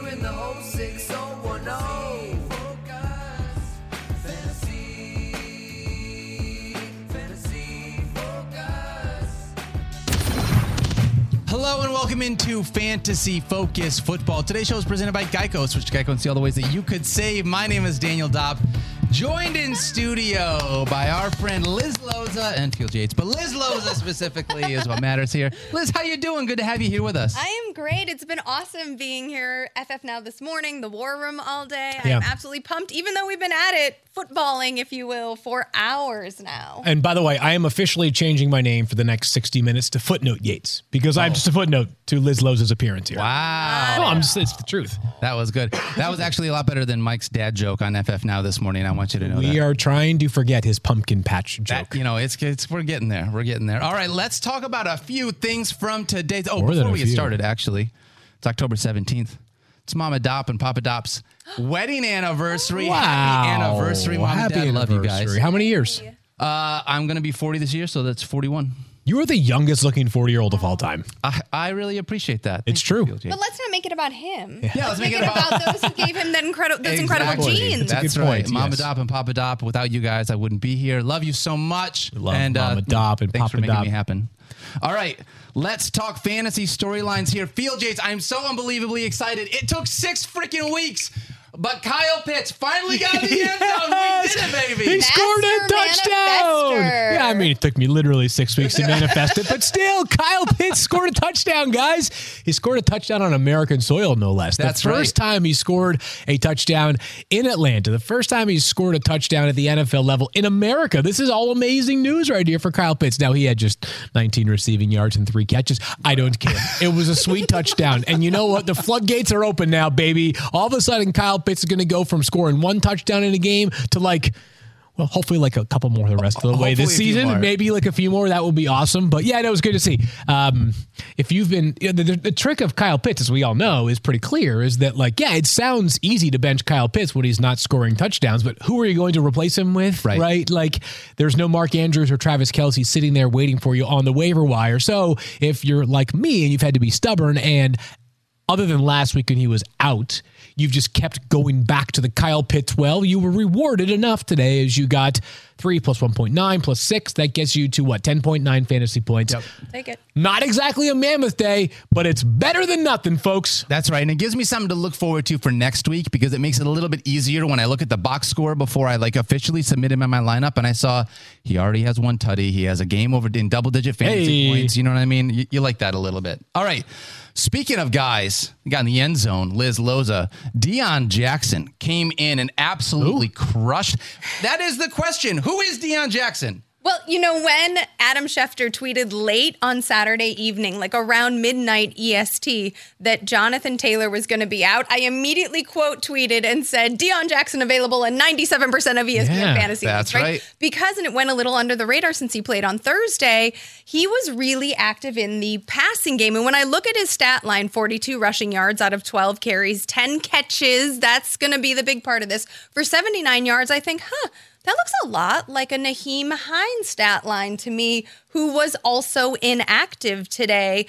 We're in the 06010. Focus. Fantasy Focus. Hello and welcome into Fantasy Focus Football. Today's show is presented by Geico. Switch to Geico and see all the ways that you could save. My name is Daniel Dopp, joined in studio by our friend Liz Loza and Teal Yates. But Liz Loza specifically is what matters here. Liz, how you doing? Good to have you here with us. I am great. It's been awesome being here. FF Now this morning, the War Room all day. Yeah. I'm absolutely pumped, even though we've been at it, footballing, if you will, for hours now. And by the way, I am officially changing my name for the next 60 minutes to Footnote Yates because I'm just a footnote to Liz Loza's appearance here. Wow. No, it's the truth. That was good. That was actually a lot better than Mike's dad joke on FF Now this morning. I want you to know We that. are trying to forget his pumpkin patch joke. That, you know, it's we're getting there. We're getting there. All right, let's talk about a few things from today's. Oh, More than before a we get few. started, actually, it's October 17th. It's Mama Dopp and Papa Dopp's wedding anniversary. Wow. Happy anniversary, Mom Happy and Dad. Love you guys. anniversary. How many years? I'm going to be 40 this year, so that's 41. You are the youngest looking 40-year-old of all time. I really appreciate that. It's Thank you, true. Field Jay. But let's not make it about him. Yeah, let's make it about those who gave him that those incredible Exactly. genes. That's good right. point, Mama yes. Dopp and Papa Dopp. Without you guys, I wouldn't be here. Love you so much. Love Mama Dopp and thanks Papa for making Dopp. me happen. All right, let's talk fantasy storylines here. Field Jates, I'm so unbelievably excited. It took 6 freaking weeks, but Kyle Pitts finally got in the end zone. We did it, baby. He scored a Master touchdown. manifester. Yeah, I mean, it took me literally 6 weeks to manifest it, but still, Kyle Pitts scored a touchdown, guys. He scored a touchdown on American soil, no less. That's the first time he scored a touchdown in Atlanta. The first time he scored a touchdown at the NFL level in America. This is all amazing news right here for Kyle Pitts. Now, he had just 19 receiving yards and 3 catches. I don't care. It was a sweet touchdown. And you know what? The floodgates are open now, baby. All of a sudden, Kyle Pitts is going to go from scoring 1 touchdown in a game to hopefully like a couple more the rest of the way this Hopefully a few more. season. Maybe like a few more. That will be awesome. But yeah, that was good to see. If you've been, the trick of Kyle Pitts, as we all know, is pretty clear, is that it sounds easy to bench Kyle Pitts when he's not scoring touchdowns, but who are you going to replace him with? Right. Like there's no Mark Andrews or Travis Kelce sitting there waiting for you on the waiver wire. So if you're like me and you've had to be stubborn and other than last week when he was out, you've just kept going back to the Kyle Pitts well. You were rewarded enough today as you got 3 plus 1.9 plus 6. That gets you to 10.9 fantasy points. Yep. Take it. Not exactly a mammoth day, but it's better than nothing, folks. That's right. And it gives me something to look forward to for next week because it makes it a little bit easier when I look at the box score before I officially submit him in my lineup. And I saw he already has 1 tutty. He has a game over in double-digit fantasy points. You know what I mean? You like that a little bit. All right. Speaking of guys, got in the end zone, Liz Loza, Deion Jackson came in and absolutely crushed. That is the question. Who is Deion Jackson? Well, when Adam Schefter tweeted late on Saturday evening, like around midnight EST, that Jonathan Taylor was going to be out, I immediately quote tweeted and said, Deion Jackson available in 97% of ESPN fantasy that's leagues, right. Because, and it went a little under the radar since he played on Thursday, he was really active in the passing game. And when I look at his stat line, 42 rushing yards out of 12 carries, 10 catches, that's going to be the big part of this. For 79 yards, I think, that looks a lot like a Naheem Hines stat line to me, who was also inactive today.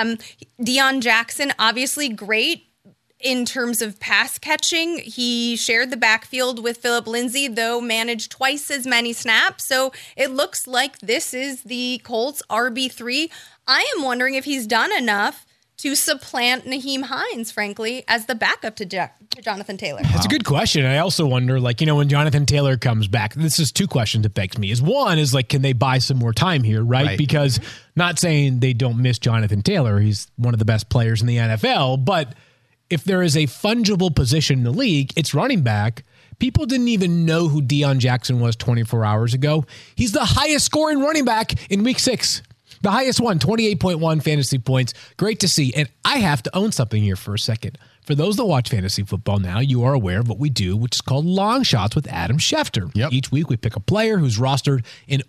Deion Jackson, obviously great in terms of pass catching. He shared the backfield with Phillip Lindsay, though managed twice as many snaps. So it looks like this is the Colts RB3. I am wondering if he's done enough to supplant Naheem Hines, frankly, as the backup to Jonathan Taylor. That's a good question. I also wonder, when Jonathan Taylor comes back, this is 2 questions it begs me. One is can they buy some more time here, right? Because not saying they don't miss Jonathan Taylor. He's one of the best players in the NFL. But if there is a fungible position in the league, it's running back. People didn't even know who Deion Jackson was 24 hours ago. He's the highest scoring running back in week 6. The highest one, 28.1 fantasy points. Great to see. And I have to own something here for a second. For those that watch fantasy football now, you are aware of what we do, which is called Long Shots with Adam Schefter. Yep. Each week we pick a player who's rostered in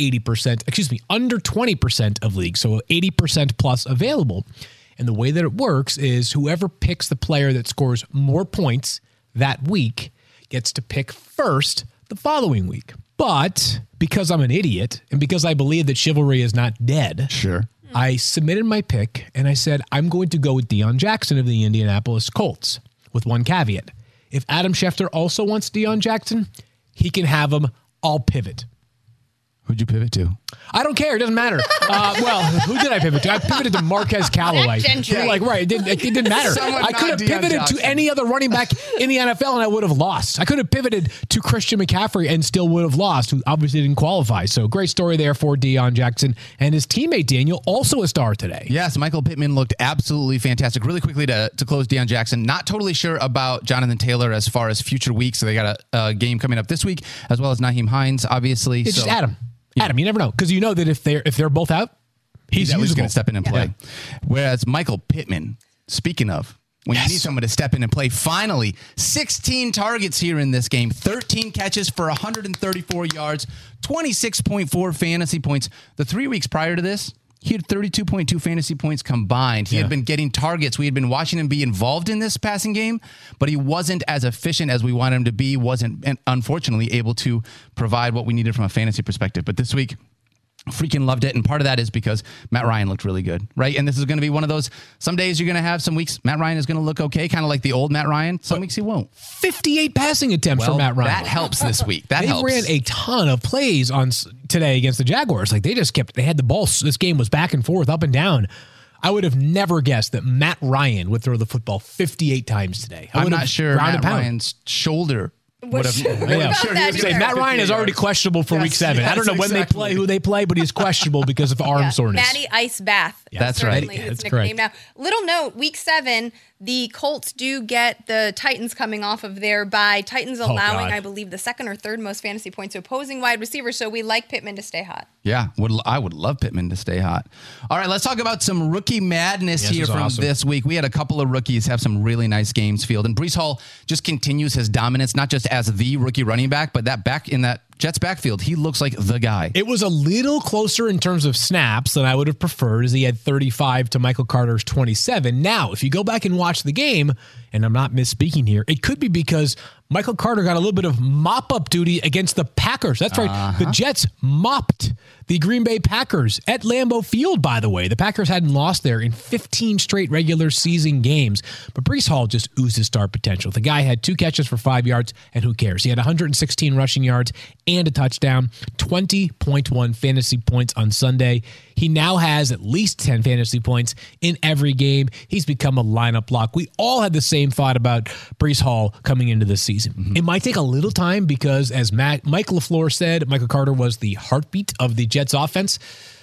under 20% of leagues, so 80% plus available. And the way that it works is whoever picks the player that scores more points that week gets to pick first the following week. But because I'm an idiot and because I believe that chivalry is not dead, I submitted my pick and I said, I'm going to go with Deion Jackson of the Indianapolis Colts. with one caveat. If Adam Schefter also wants Deion Jackson, he can have him. I'll pivot. Who'd you pivot to? I don't care. It doesn't matter. Well, who did I pivot to? I pivoted to Marquez Callaway. Gentry. Like, right. It didn't matter. Someone I could have not Deion pivoted Jackson. to any other running back in the NFL and I would have lost. I could have pivoted to Christian McCaffrey and still would have lost, who obviously didn't qualify. So great story there for Deion Jackson and his teammate Daniel, also a star today. Yes, Michael Pittman looked absolutely fantastic. Really quickly to close Deion Jackson, not totally sure about Jonathan Taylor as far as future weeks. So they got a game coming up this week, as well as Naheem Hines, obviously. It's just Adam. Adam, you never know. Because you know that if they're both out, he's going usable. to step in and play. Whereas Michael Pittman, speaking of, when you need someone to step in and play, finally, 16 targets here in this game, 13 catches for 134 yards, 26.4 fantasy points. The 3 weeks prior to this, he had 32.2 fantasy points combined. He had been getting targets. We had been watching him be involved in this passing game, but he wasn't as efficient as we wanted him to be, wasn't, unfortunately, able to provide what we needed from a fantasy perspective. But this week, freaking loved it. And part of that is because Matt Ryan looked really good, right? And this is going to be one of those, some days you're going to have some weeks, Matt Ryan is going to look okay, kind of like the old Matt Ryan. Some weeks he won't. 58 passing attempts for Matt Ryan. That helps this week. That they helps. ran a ton of plays on today against the Jaguars. Like they had the ball. This game was back and forth, up and down. I would have never guessed that Matt Ryan would throw the football 58 times today. I'm not sure Matt Ryan's shoulder would have. Matt Ryan is already questionable for week 7. I don't know when they play, who they play, but he's questionable because of arm soreness. Matty Ice Bath. That's right. His That's nickname correct. now. Little note, week 7, the Colts do get the Titans coming off of their bye. Titans allowing, God. I believe, the second or third most fantasy points to opposing wide receivers. So we like Pittman to stay hot. Yeah, I would love Pittman to stay hot. All right, let's talk about some rookie madness here from this week. We had a couple of rookies have some really nice games field, and Breece Hall just continues his dominance, not just as the rookie running back, but that back in that Jets backfield, he looks like the guy. It was a little closer in terms of snaps than I would have preferred, as he had 35 to Michael Carter's 27. Now, if you go back and watch the game, and I'm not misspeaking here, it could be because Michael Carter got a little bit of mop-up duty against the Packers. That's right. The Jets mopped the Green Bay Packers at Lambeau Field, by the way. The Packers hadn't lost there in 15 straight regular season games. But Breece Hall just oozes star potential. The guy had 2 catches for 5 yards, and who cares? He had 116 rushing yards and a touchdown, 20.1 fantasy points on Sunday. He now has at least 10 fantasy points in every game. He's become a lineup lock. We all had the same thought about Breece Hall coming into this season. It might take a little time because, as Mike LaFleur said, Michael Carter was the heartbeat of the Jets offense.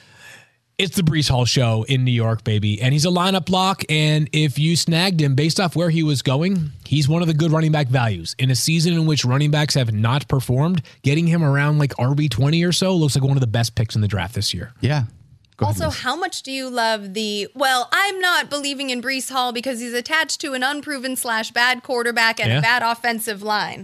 It's the Breece Hall show in New York, baby. And he's a lineup lock. And if you snagged him based off where he was going, he's one of the good running back values. In a season in which running backs have not performed, getting him around like RB20 or so looks like one of the best picks in the draft this year. Yeah. Also, how much do you love I'm not believing in Breece Hall because he's attached to an unproven / bad quarterback and a bad offensive line.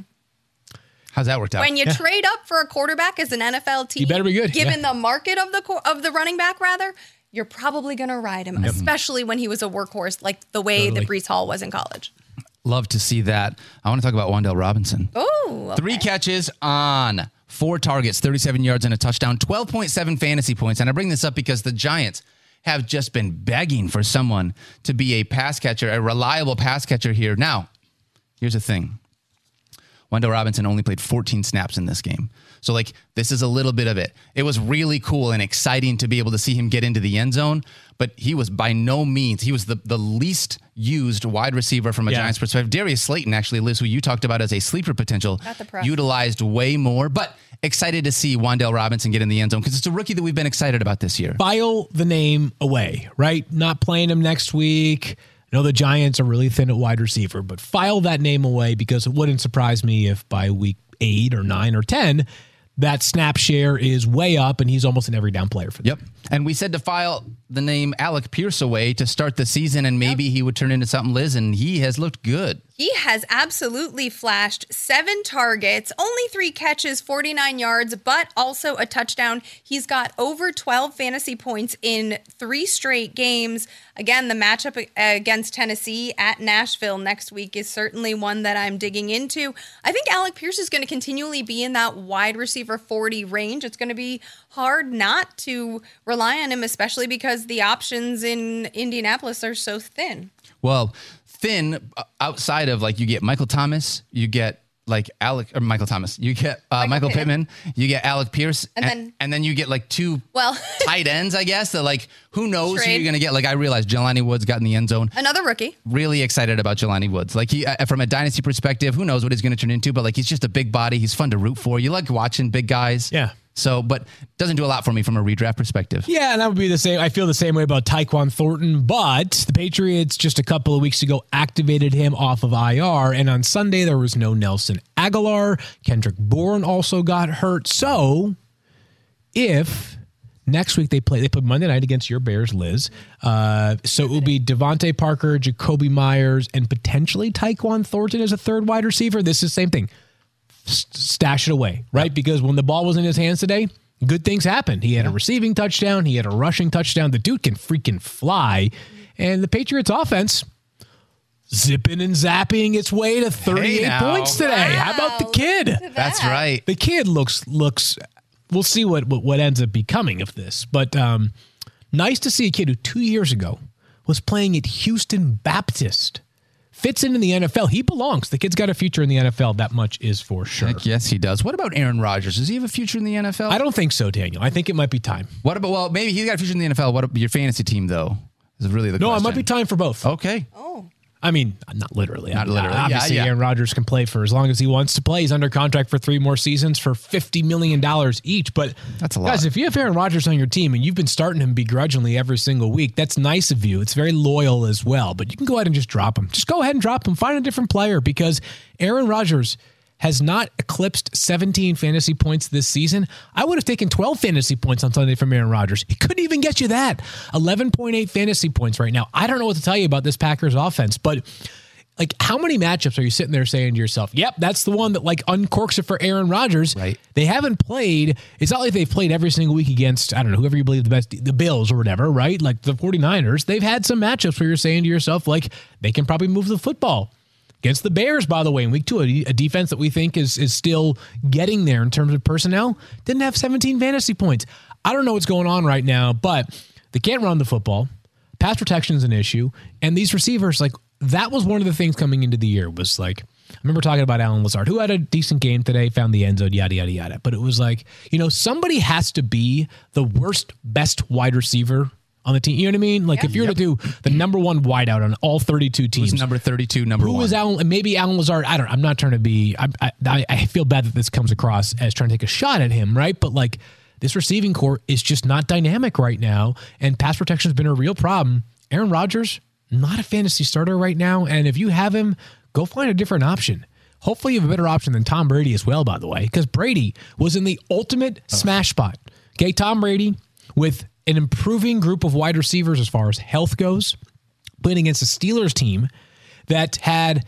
How's that worked out? When you trade up for a quarterback as an NFL team, You better be good. Given the market of the running back, rather, you're probably going to ride him, especially when he was a workhorse like the way that Breece Hall was in college. Love to see that. I want to talk about Wan'Dale Robinson. Oh, okay. 3 catches on 4 targets, 37 yards and a touchdown, 12.7 fantasy points. And I bring this up because the Giants have just been begging for someone to be a pass catcher, a reliable pass catcher here. Now, here's the thing. Wan'Dale Robinson only played 14 snaps in this game. So, this is a little bit of it. It was really cool and exciting to be able to see him get into the end zone, but he was by no means, he was the least used wide receiver from a Giants perspective. Darius Slayton, actually, Liz, who you talked about as a sleeper potential, utilized way more, but excited to see Wan'Dale Robinson get in the end zone because it's a rookie that we've been excited about this year. File the name away, right? Not playing him next week. I know the Giants are really thin at wide receiver, but file that name away because it wouldn't surprise me if by week 8 or 9 or 10, that snap share is way up and he's almost an every down player for them. Yep. And we said to file the name Alec Pierce away to start the season and maybe he would turn into something, Liz, and he has looked good. He has absolutely flashed. 7 targets, only 3 catches, 49 yards, but also a touchdown. He's got over 12 fantasy points in 3 straight games. Again, the matchup against Tennessee at Nashville next week is certainly one that I'm digging into. I think Alec Pierce is going to continually be in that wide receiver 40 range. It's going to be hard not to rely on him, especially because the options in Indianapolis are so thin. Well, thin outside of like you get Michael Thomas, you get like Michael Thomas, you get Michael Pittman, you get Alec Pierce, and then you get like two tight ends, I guess, that like who knows who you're going to get. Like I realized Jelani Woods got in the end zone. Another rookie. Really excited about Jelani Woods. Like he, from a dynasty perspective, who knows what he's going to turn into, but like he's just a big body. He's fun to root for. You like watching big guys. Yeah. So, but doesn't do a lot for me from a redraft perspective. Yeah, and that would be the same. I feel the same way about Tyquan Thornton, but the Patriots just a couple of weeks ago activated him off of IR, and on Sunday there was no Nelson Aguilar. Kendrick Bourne also got hurt. So, if next week they put Monday night against your Bears, Liz. So it will be Devontae Parker, Jacoby Myers, and potentially Tyquan Thornton as a third wide receiver. This is the same thing. Stash it away, right? Because when the ball was in his hands today, good things happened. He had a receiving touchdown. He had a rushing touchdown. The dude can freaking fly. And the Patriots offense zipping and zapping its way to 38 points today. Wow. How about the kid? That's right. The kid looks, we'll see what ends up becoming of this. But nice to see a kid who 2 years ago was playing at Houston Baptist. Fits into the NFL. He belongs. The kid's got a future in the NFL. That much is for sure. Heck yes, he does. What about Aaron Rodgers? Does he have a future in the NFL? I don't think so, Daniel. I think it might be time. What about, well, maybe he's got a future in the NFL. What about your fantasy team, though? Is really the question. No, it might be time for both. Okay. Oh. I mean, not literally. Not literally. Obviously, yeah. Aaron Rodgers can play for as long as he wants to play. He's under contract for 3 more seasons for $50 million each. But that's a lot. Guys, if you have Aaron Rodgers on your team and you've been starting him begrudgingly every single week, that's nice of you. It's very loyal as well. But you can go ahead and just drop him. Just go ahead and drop him. Find a different player because Aaron Rodgers has not eclipsed 17 fantasy points this season. I would have taken 12 fantasy points on Sunday from Aaron Rodgers. He couldn't even get you that. 11.8 fantasy points right now. I don't know what to tell you about this Packers offense, but like, how many matchups are you sitting there saying to yourself, yep, that's the one that like uncorks it for Aaron Rodgers? Right. They haven't played. It's not like they've played every single week against, I don't know, whoever you believe the best, the Bills or whatever, right? Like the 49ers. They've had some matchups where you're saying to yourself, like, they can probably move the football. Against the Bears, by the way, in week 2, a defense that we think is still getting there in terms of personnel, didn't have 17 fantasy points. I don't know what's going on right now, but they can't run the football. Pass protection is an issue. And these receivers, like, that was one of the things coming into the year was like, I remember talking about Allen Lazard, who had a decent game today, found the end zone, yada, yada, yada. But it was like, you know, somebody has to be the best wide receiver on the team. You know what I mean? Like if you're to do the number one wideout on all 32 teams. Who's number 32, number who 1? Who is Allen? Maybe Allen Lazard. I'm not trying to be, I feel bad that this comes across as trying to take a shot at him, right? But like this receiving core is just not dynamic right now. And pass protection has been a real problem. Aaron Rodgers, not a fantasy starter right now. And if you have him, go find a different option. Hopefully you have a better option than Tom Brady as well, by the way, because Brady was in the ultimate smash spot. Okay, Tom Brady with an improving group of wide receivers as far as health goes, playing against a Steelers team that had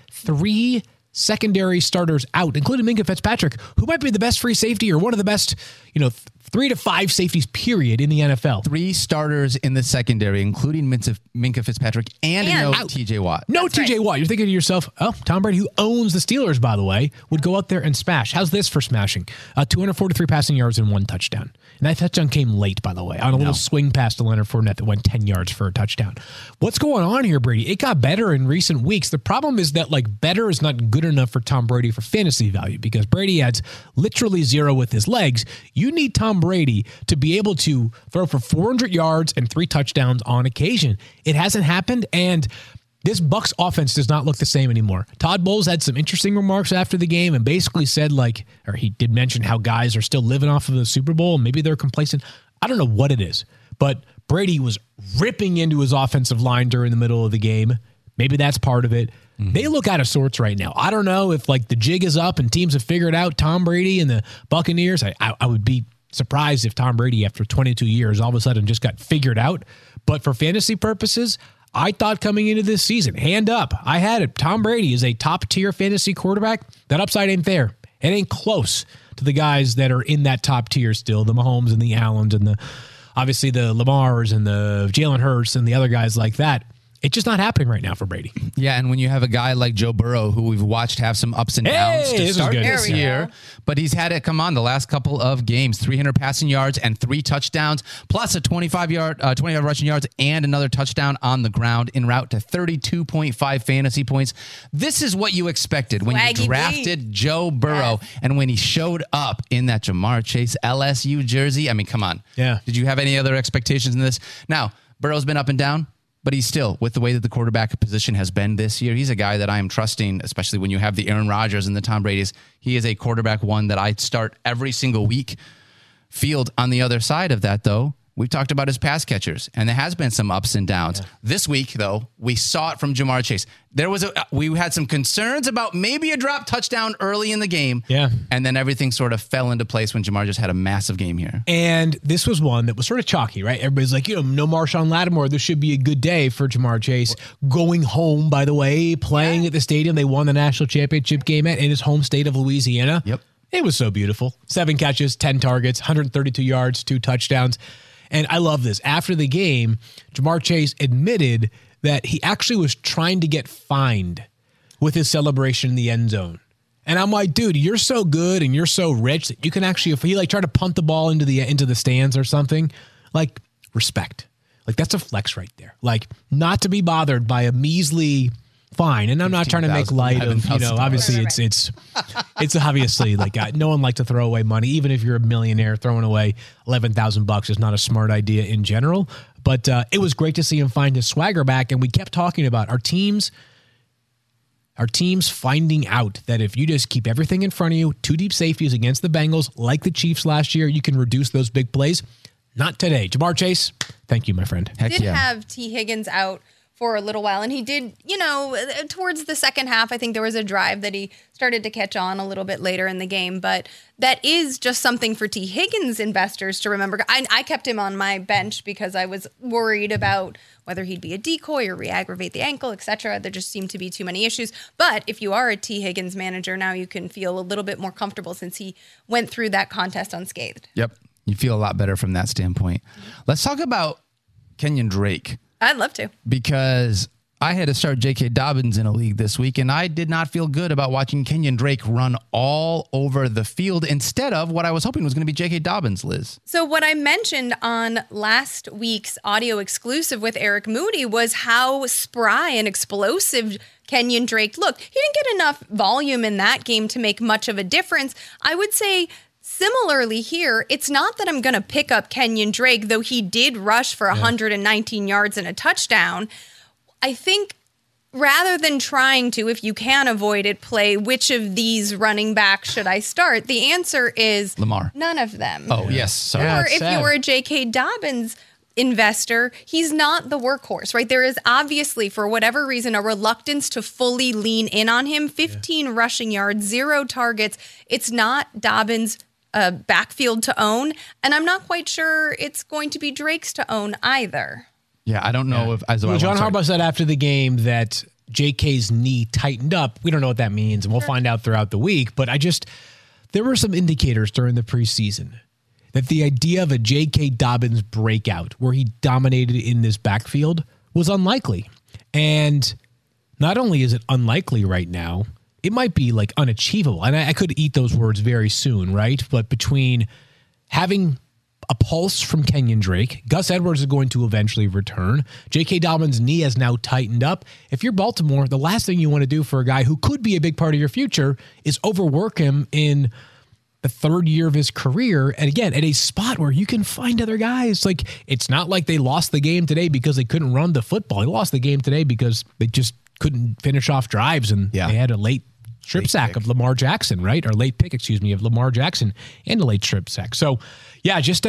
3 secondary starters out, including Minkah Fitzpatrick, who might be the best free safety or one of the best, 3 to 5 safeties, period, in the NFL. 3 starters in the secondary, including Minkah Fitzpatrick and no TJ Watt. No TJ Watt. You're thinking to yourself, oh, Tom Brady, who owns the Steelers, by the way, would go out there and smash. How's this for smashing? 243 passing yards and 1 touchdown. And that touchdown came late, by the way, on a little swing pass to Leonard Fournette that went 10 yards for a touchdown. What's going on here, Brady? It got better in recent weeks. The problem is that, like, better is not good enough for Tom Brady for fantasy value because Brady adds literally 0 with his legs. You need Tom Brady to be able to throw for 400 yards and 3 touchdowns on occasion. It hasn't happened, and this Bucs offense does not look the same anymore. Todd Bowles had some interesting remarks after the game and basically said, or he did mention how guys are still living off of the Super Bowl and maybe they're complacent. I don't know what it is, but Brady was ripping into his offensive line during the middle of the game. Maybe that's part of it. Mm-hmm. They look out of sorts right now. I don't know if the jig is up and teams have figured out Tom Brady and the Buccaneers. I would be surprised if Tom Brady, after 22 years, all of a sudden just got figured out. But for fantasy purposes, I thought coming into this season, hand up, I had it. Tom Brady is a top-tier fantasy quarterback. That upside ain't there. It ain't close to the guys that are in that top tier still, the Mahomes and the Allens and obviously the Lamars and the Jalen Hurts and the other guys like that. It's just not happening right now for Brady. Yeah, and when you have a guy like Joe Burrow, who we've watched have some ups and downs Hey, to this is start good. this There we year, go. but he's had it come on the last couple of games, 300 passing yards and 3 touchdowns, plus a 25 rushing yards and another touchdown on the ground en route to 32.5 fantasy points. This is what you expected when Swaggy you drafted Joe Burrow and when he showed up in that Jamar Chase LSU jersey. I mean, come on. Yeah. Did you have any other expectations in this? Now, Burrow's been up and down. But he's still, with the way that the quarterback position has been this year, he's a guy that I am trusting, especially when you have the Aaron Rodgers and the Tom Brady's. He is a quarterback one that I start every single week. Field on the other side of that, though, we've talked about his pass catchers, and there has been some ups and downs. Yeah. This week, though, we saw it from Jamar Chase. We had some concerns about maybe a drop touchdown early in the game. Yeah. And then everything sort of fell into place when Jamar just had a massive game here. And this was one that was sort of chalky, right? Everybody's like, no Marshawn Lattimore. This should be a good day for Jamar Chase. Going home, by the way, playing at the stadium they won the national championship game at in his home state of Louisiana. Yep. It was so beautiful. 7 catches, 10 targets, 132 yards, 2 touchdowns. And I love this. After the game, Jamar Chase admitted that he actually was trying to get fined with his celebration in the end zone. And I'm like, dude, you're so good and you're so rich that you can actually, if he like tried to punt the ball into the stands or something, like respect. Like that's a flex right there. Like not to be bothered by a measly fine. And I'm not trying to make light of, obviously it's obviously like no one likes to throw away money. Even if you're a millionaire, throwing away $11,000 is not a smart idea in general. But it was great to see him find his swagger back. And we kept talking about our teams finding out that if you just keep everything in front of you, 2 deep safeties against the Bengals, like the Chiefs last year, you can reduce those big plays. Not today. Jamar Chase, thank you, my friend. Heck Did yeah. have T. Higgins out for a little while, and he did, towards the second half, I think there was a drive that he started to catch on a little bit later in the game, but that is just something for T. Higgins investors to remember. I kept him on my bench because I was worried about whether he'd be a decoy or re-aggravate the ankle, etc. There just seemed to be too many issues. But if you are a T. Higgins manager, now you can feel a little bit more comfortable since he went through that contest unscathed. Yep. You feel a lot better from that standpoint. Let's talk about Kenyon Drake. I'd love to. Because I had to start J.K. Dobbins in a league this week, and I did not feel good about watching Kenyon Drake run all over the field instead of what I was hoping was going to be J.K. Dobbins, Liz. So what I mentioned on last week's audio exclusive with Eric Moody was how spry and explosive Kenyon Drake looked. He didn't get enough volume in that game to make much of a difference. I would say similarly here, it's not that I'm going to pick up Kenyon Drake, though he did rush for 119 yards and a touchdown. I think rather than trying to, if you can avoid it, play which of these running backs should I start, the answer is Lamar. None of them. Oh, yes. Sorry. Yeah, Or it's if sad. you're a J.K. Dobbins investor, he's not the workhorse, right? There is obviously, for whatever reason, a reluctance to fully lean in on him. 15 rushing yards, 0 targets. It's not Dobbins' backfield to own, and I'm not quite sure it's going to be Drake's to own either. Yeah, I don't know if... John Harbaugh said after the game that JK's knee tightened up. We don't know what that means, and we'll find out throughout the week. But there were some indicators during the preseason that the idea of a J.K. Dobbins breakout where he dominated in this backfield was unlikely. And not only is it unlikely right now, it might be like unachievable. And I could eat those words very soon, right? But between having a pulse from Kenyon Drake, Gus Edwards is going to eventually return. J.K. Dobbins' knee has now tightened up. If you're Baltimore, the last thing you want to do for a guy who could be a big part of your future is overwork him in the 3rd year of his career. And again, at a spot where you can find other guys. Like, it's not like they lost the game today because they couldn't run the football. They lost the game today because they just couldn't finish off drives, and they had a late strip sack of Lamar Jackson, right? Or late pick, of Lamar Jackson and a late strip sack. So, yeah, just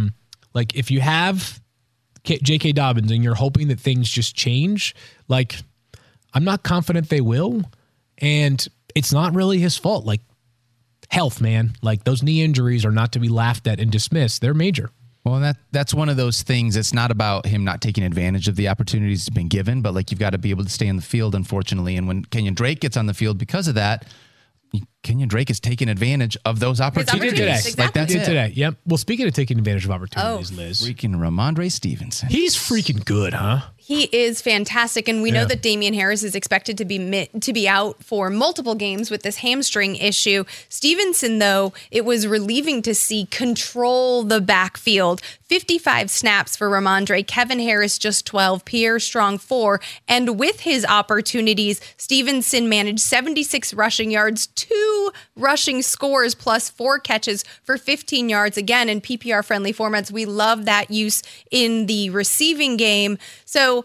like if you have J.K. Dobbins and you're hoping that things just change, like I'm not confident they will. And it's not really his fault. Like health, man, like those knee injuries are not to be laughed at and dismissed. They're major. Well, that's one of those things. It's not about him not taking advantage of the opportunities he's been given, but like you've got to be able to stay in the field, unfortunately. And when Kenyon Drake gets on the field because of that, Kenyon Drake is taking advantage of those opportunities. Today. Exactly. Like that's Did it. today. Yep. Well, speaking of taking advantage of opportunities, Liz, Freaking Ramondre Stevenson. he's freaking good, huh? He is fantastic, and we know that Damian Harris is expected to be out for multiple games with this hamstring issue. Stevenson, though, it was relieving to see control the backfield. 55 snaps for Ramondre, Kevin Harris just 12, Pierre Strong 4, and with his opportunities, Stevenson managed 76 rushing yards, 2 rushing scores, plus 4 catches for 15 yards. Again, in PPR-friendly formats, we love that use in the receiving game. So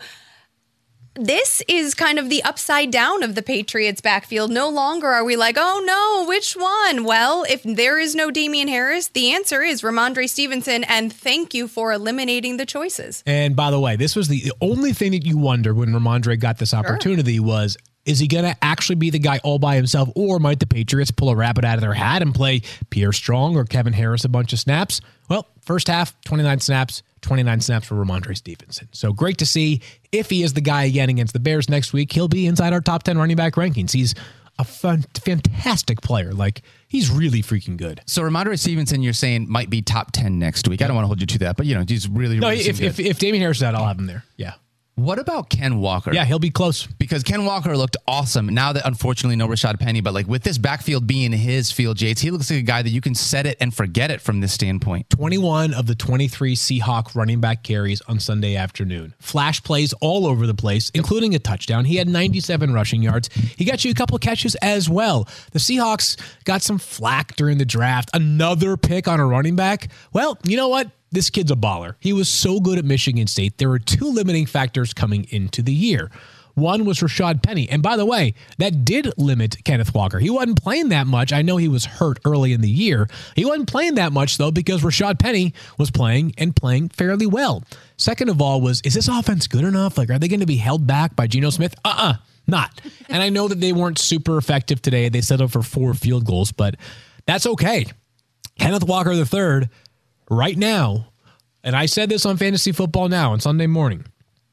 this is kind of the upside down of the Patriots backfield. No longer are we like, oh no, which one? Well, if there is no Damian Harris, the answer is Ramondre Stevenson, and thank you for eliminating the choices. And by the way, this was the only thing that you wondered when Ramondre got this opportunity was, is he going to actually be the guy all by himself, or might the Patriots pull a rabbit out of their hat and play Pierre Strong or Kevin Harris a bunch of snaps? Well, first half, 29 snaps for Ramondre Stevenson. So great to see. If he is the guy again against the Bears next week, he'll be inside our top 10 running back rankings. He's a fantastic player. Like, he's really freaking good. So Ramondre Stevenson, you're saying might be top 10 next week. I don't want to hold you to that, but he's really, no, really if Damian Harris is out, I'll have him there. Yeah. What about Ken Walker? Yeah, he'll be close. Because Ken Walker looked awesome. Now that unfortunately no Rashad Penny, but like with this backfield being his field, Yates, he looks like a guy that you can set it and forget it from this standpoint. 21 of the 23 Seahawk running back carries on Sunday afternoon. Flash plays all over the place, including a touchdown. He had 97 rushing yards. He got you a couple of catches as well. The Seahawks got some flack during the draft. Another pick on a running back. Well, you know what? This kid's a baller. He was so good at Michigan State. There were 2 limiting factors coming into the year. One was Rashad Penny. And by the way, that did limit Kenneth Walker. He wasn't playing that much. I know he was hurt early in the year. He wasn't playing that much, though, because Rashad Penny was playing fairly well. Second of all is this offense good enough? Like, are they going to be held back by Geno Smith? Not. And I know that they weren't super effective today. They settled for 4 field goals, but that's okay. Kenneth Walker III, right now, and I said this on Fantasy Football Now on Sunday morning,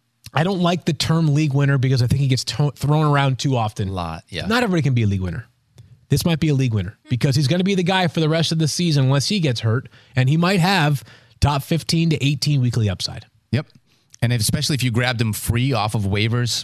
I don't like the term league winner because I think he gets thrown around too often. Yeah. Not everybody can be a league winner. This might be a league winner because he's going to be the guy for the rest of the season unless he gets hurt, and he might have top 15 to 18 weekly upside. Yep. And especially if you grabbed him free off of waivers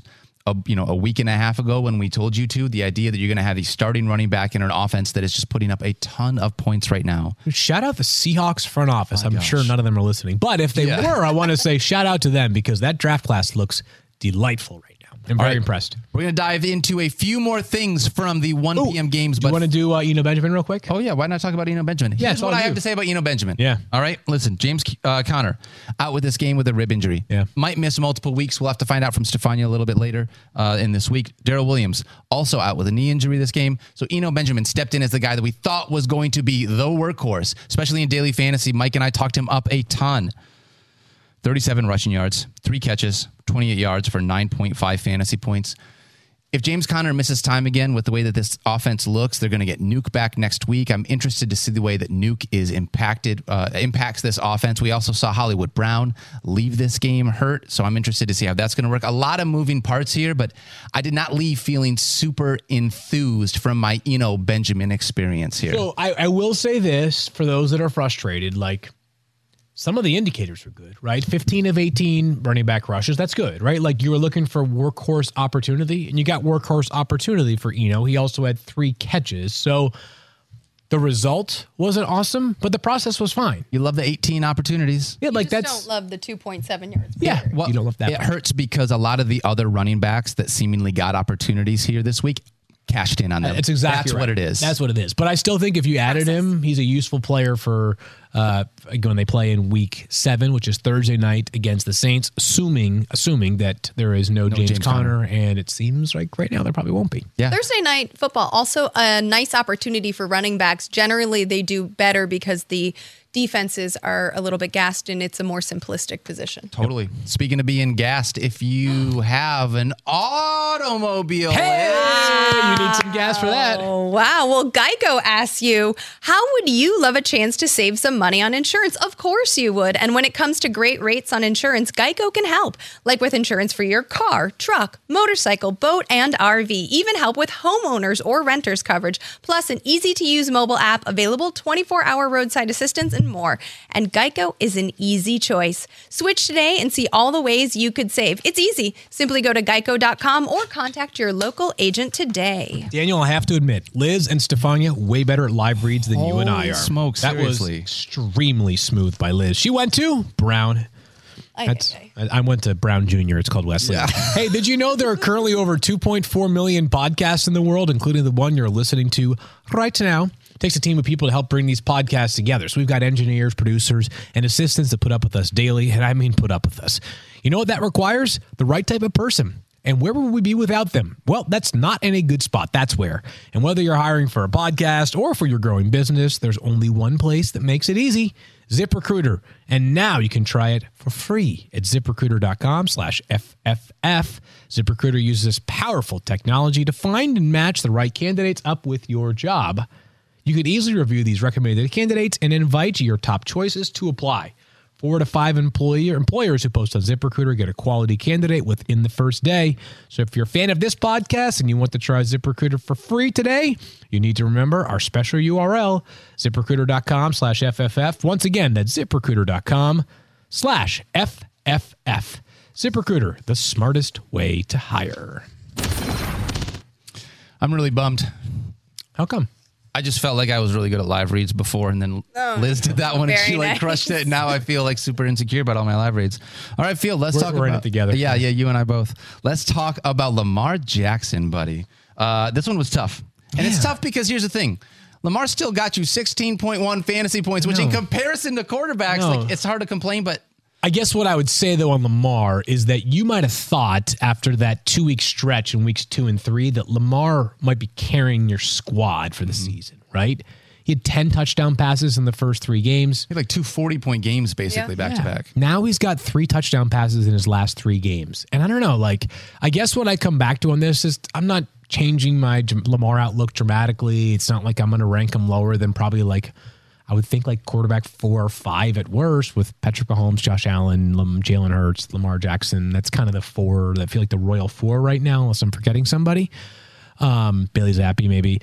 a week and a half ago when we told you to, the idea that you're going to have the starting running back in an offense that is just putting up a ton of points right now. Shout out the Seahawks front office. I'm sure none of them are listening, but if they were, I want to say shout out to them because that draft class looks delightful right now. I'm very impressed. We're going to dive into a few more things from the 1 p.m. games. Do you want to do Eno Benjamin real quick? Oh, yeah. Why not talk about Eno Benjamin? Yeah, Here's what I have to say about Eno Benjamin. Yeah. All right. Listen, James Conner out with this game with a rib injury. Yeah. Might miss multiple weeks. We'll have to find out from Stefania a little bit later in this week. Darrell Williams also out with a knee injury this game. So Eno Benjamin stepped in as the guy that we thought was going to be the workhorse, especially in daily fantasy. Mike and I talked him up a ton. 37 rushing yards, 3 catches, 28 yards for 9.5 fantasy points. If James Conner misses time again with the way that this offense looks, they're going to get Nuke back next week. I'm interested to see the way that Nuke is impacts this offense. We also saw Hollywood Brown leave this game hurt, so I'm interested to see how that's going to work. A lot of moving parts here, but I did not leave feeling super enthused from my Eno Benjamin experience here. So I will say this for those that are frustrated, like, some of the indicators are good, right? 15 of 18 running back rushes. That's good, right? Like, you were looking for workhorse opportunity, and you got workhorse opportunity for Eno. He also had 3 catches. So the result wasn't awesome, but the process was fine. You love the 18 opportunities. Yeah, like Just that's don't love the 2.7 yards. yeah. Well, You don't love that. It part. hurts because a lot of the other running backs that seemingly got opportunities here this week cashed in on them. It's exactly That's right. what it is. That's what it is. But I still think if you added him, he's a useful player for when they play in week 7, which is Thursday night against the Saints, assuming that there is no James Conner, and it seems like right now there probably won't be. Yeah. Thursday night football, also a nice opportunity for running backs. Generally, they do better because the defenses are a little bit gassed and it's a more simplistic position. Totally. Speaking of being gassed, if you have an automobile, Hey! you need some gas for that. Oh, wow. Well, Geico asks you, how would you love a chance to save some money on insurance? Of course you would. And when it comes to great rates on insurance, Geico can help. Like with insurance for your car, truck, motorcycle, boat, and RV. Even help with homeowners or renters coverage. Plus an easy-to-use mobile app, available 24-hour roadside assistance, and more. And Geico is an easy choice. Switch today and see all the ways you could save. It's easy. Simply go to geico.com or contact your local agent today. Daniel, I have to admit, Liz and Stefania way better at live reads than you and I Holy are. smokes, that was seriously. extremely smooth by Liz. She went to Brown. I went to Brown Jr. It's called Wesley. Yeah. Hey, did you know there are currently over 2.4 million podcasts in the world, including the one you're listening to right now? It takes a team of people to help bring these podcasts together. So we've got engineers, producers, and assistants that put up with us daily, and I mean put up with us. You know what that requires? The right type of person. And where would we be without them? Well, that's not in a good spot. That's where. And whether you're hiring for a podcast or for your growing business, there's only one place that makes it easy: ZipRecruiter. And now you can try it for free at ZipRecruiter.com/FFF. ZipRecruiter uses this powerful technology to find and match the right candidates up with your job. You could easily review these recommended candidates and invite your top choices to apply. 4 to 5 employers who post on ZipRecruiter get a quality candidate within the first day. So if you're a fan of this podcast and you want to try ZipRecruiter for free today, you need to remember our special URL, ZipRecruiter.com/FFF. Once again, that's ZipRecruiter.com/FFF. ZipRecruiter, the smartest way to hire. I'm really bummed. How come? I just felt like I was really good at live reads before, and then Liz did that one, and very she nice. crushed it. And now I feel like super insecure about all my live reads. All right, Phil, let's talk we're in about it together. Yeah, you and I both. Let's talk about Lamar Jackson, buddy. This one was tough, and it's tough because here's the thing: Lamar still got you 16.1 fantasy points, which in comparison to quarterbacks, like it's hard to complain, but. I guess what I would say, though, on Lamar is that you might have thought after that 2-week stretch in weeks 2 and 3 that Lamar might be carrying your squad for the season, right? He had 10 touchdown passes in the first 3 games. He had like 2 40-point games basically back to back. Now he's got 3 touchdown passes in his last 3 games. And I don't know, like, I guess what I come back to on this is I'm not changing my Lamar outlook dramatically. It's not like I'm going to rank him lower than probably like, I would think like quarterback 4 or 5 at worst with Patrick Mahomes, Josh Allen, Jalen Hurts, Lamar Jackson. That's kind of the 4 that feel like the Royal 4 right now, unless I'm forgetting somebody. Bailey Zappi maybe.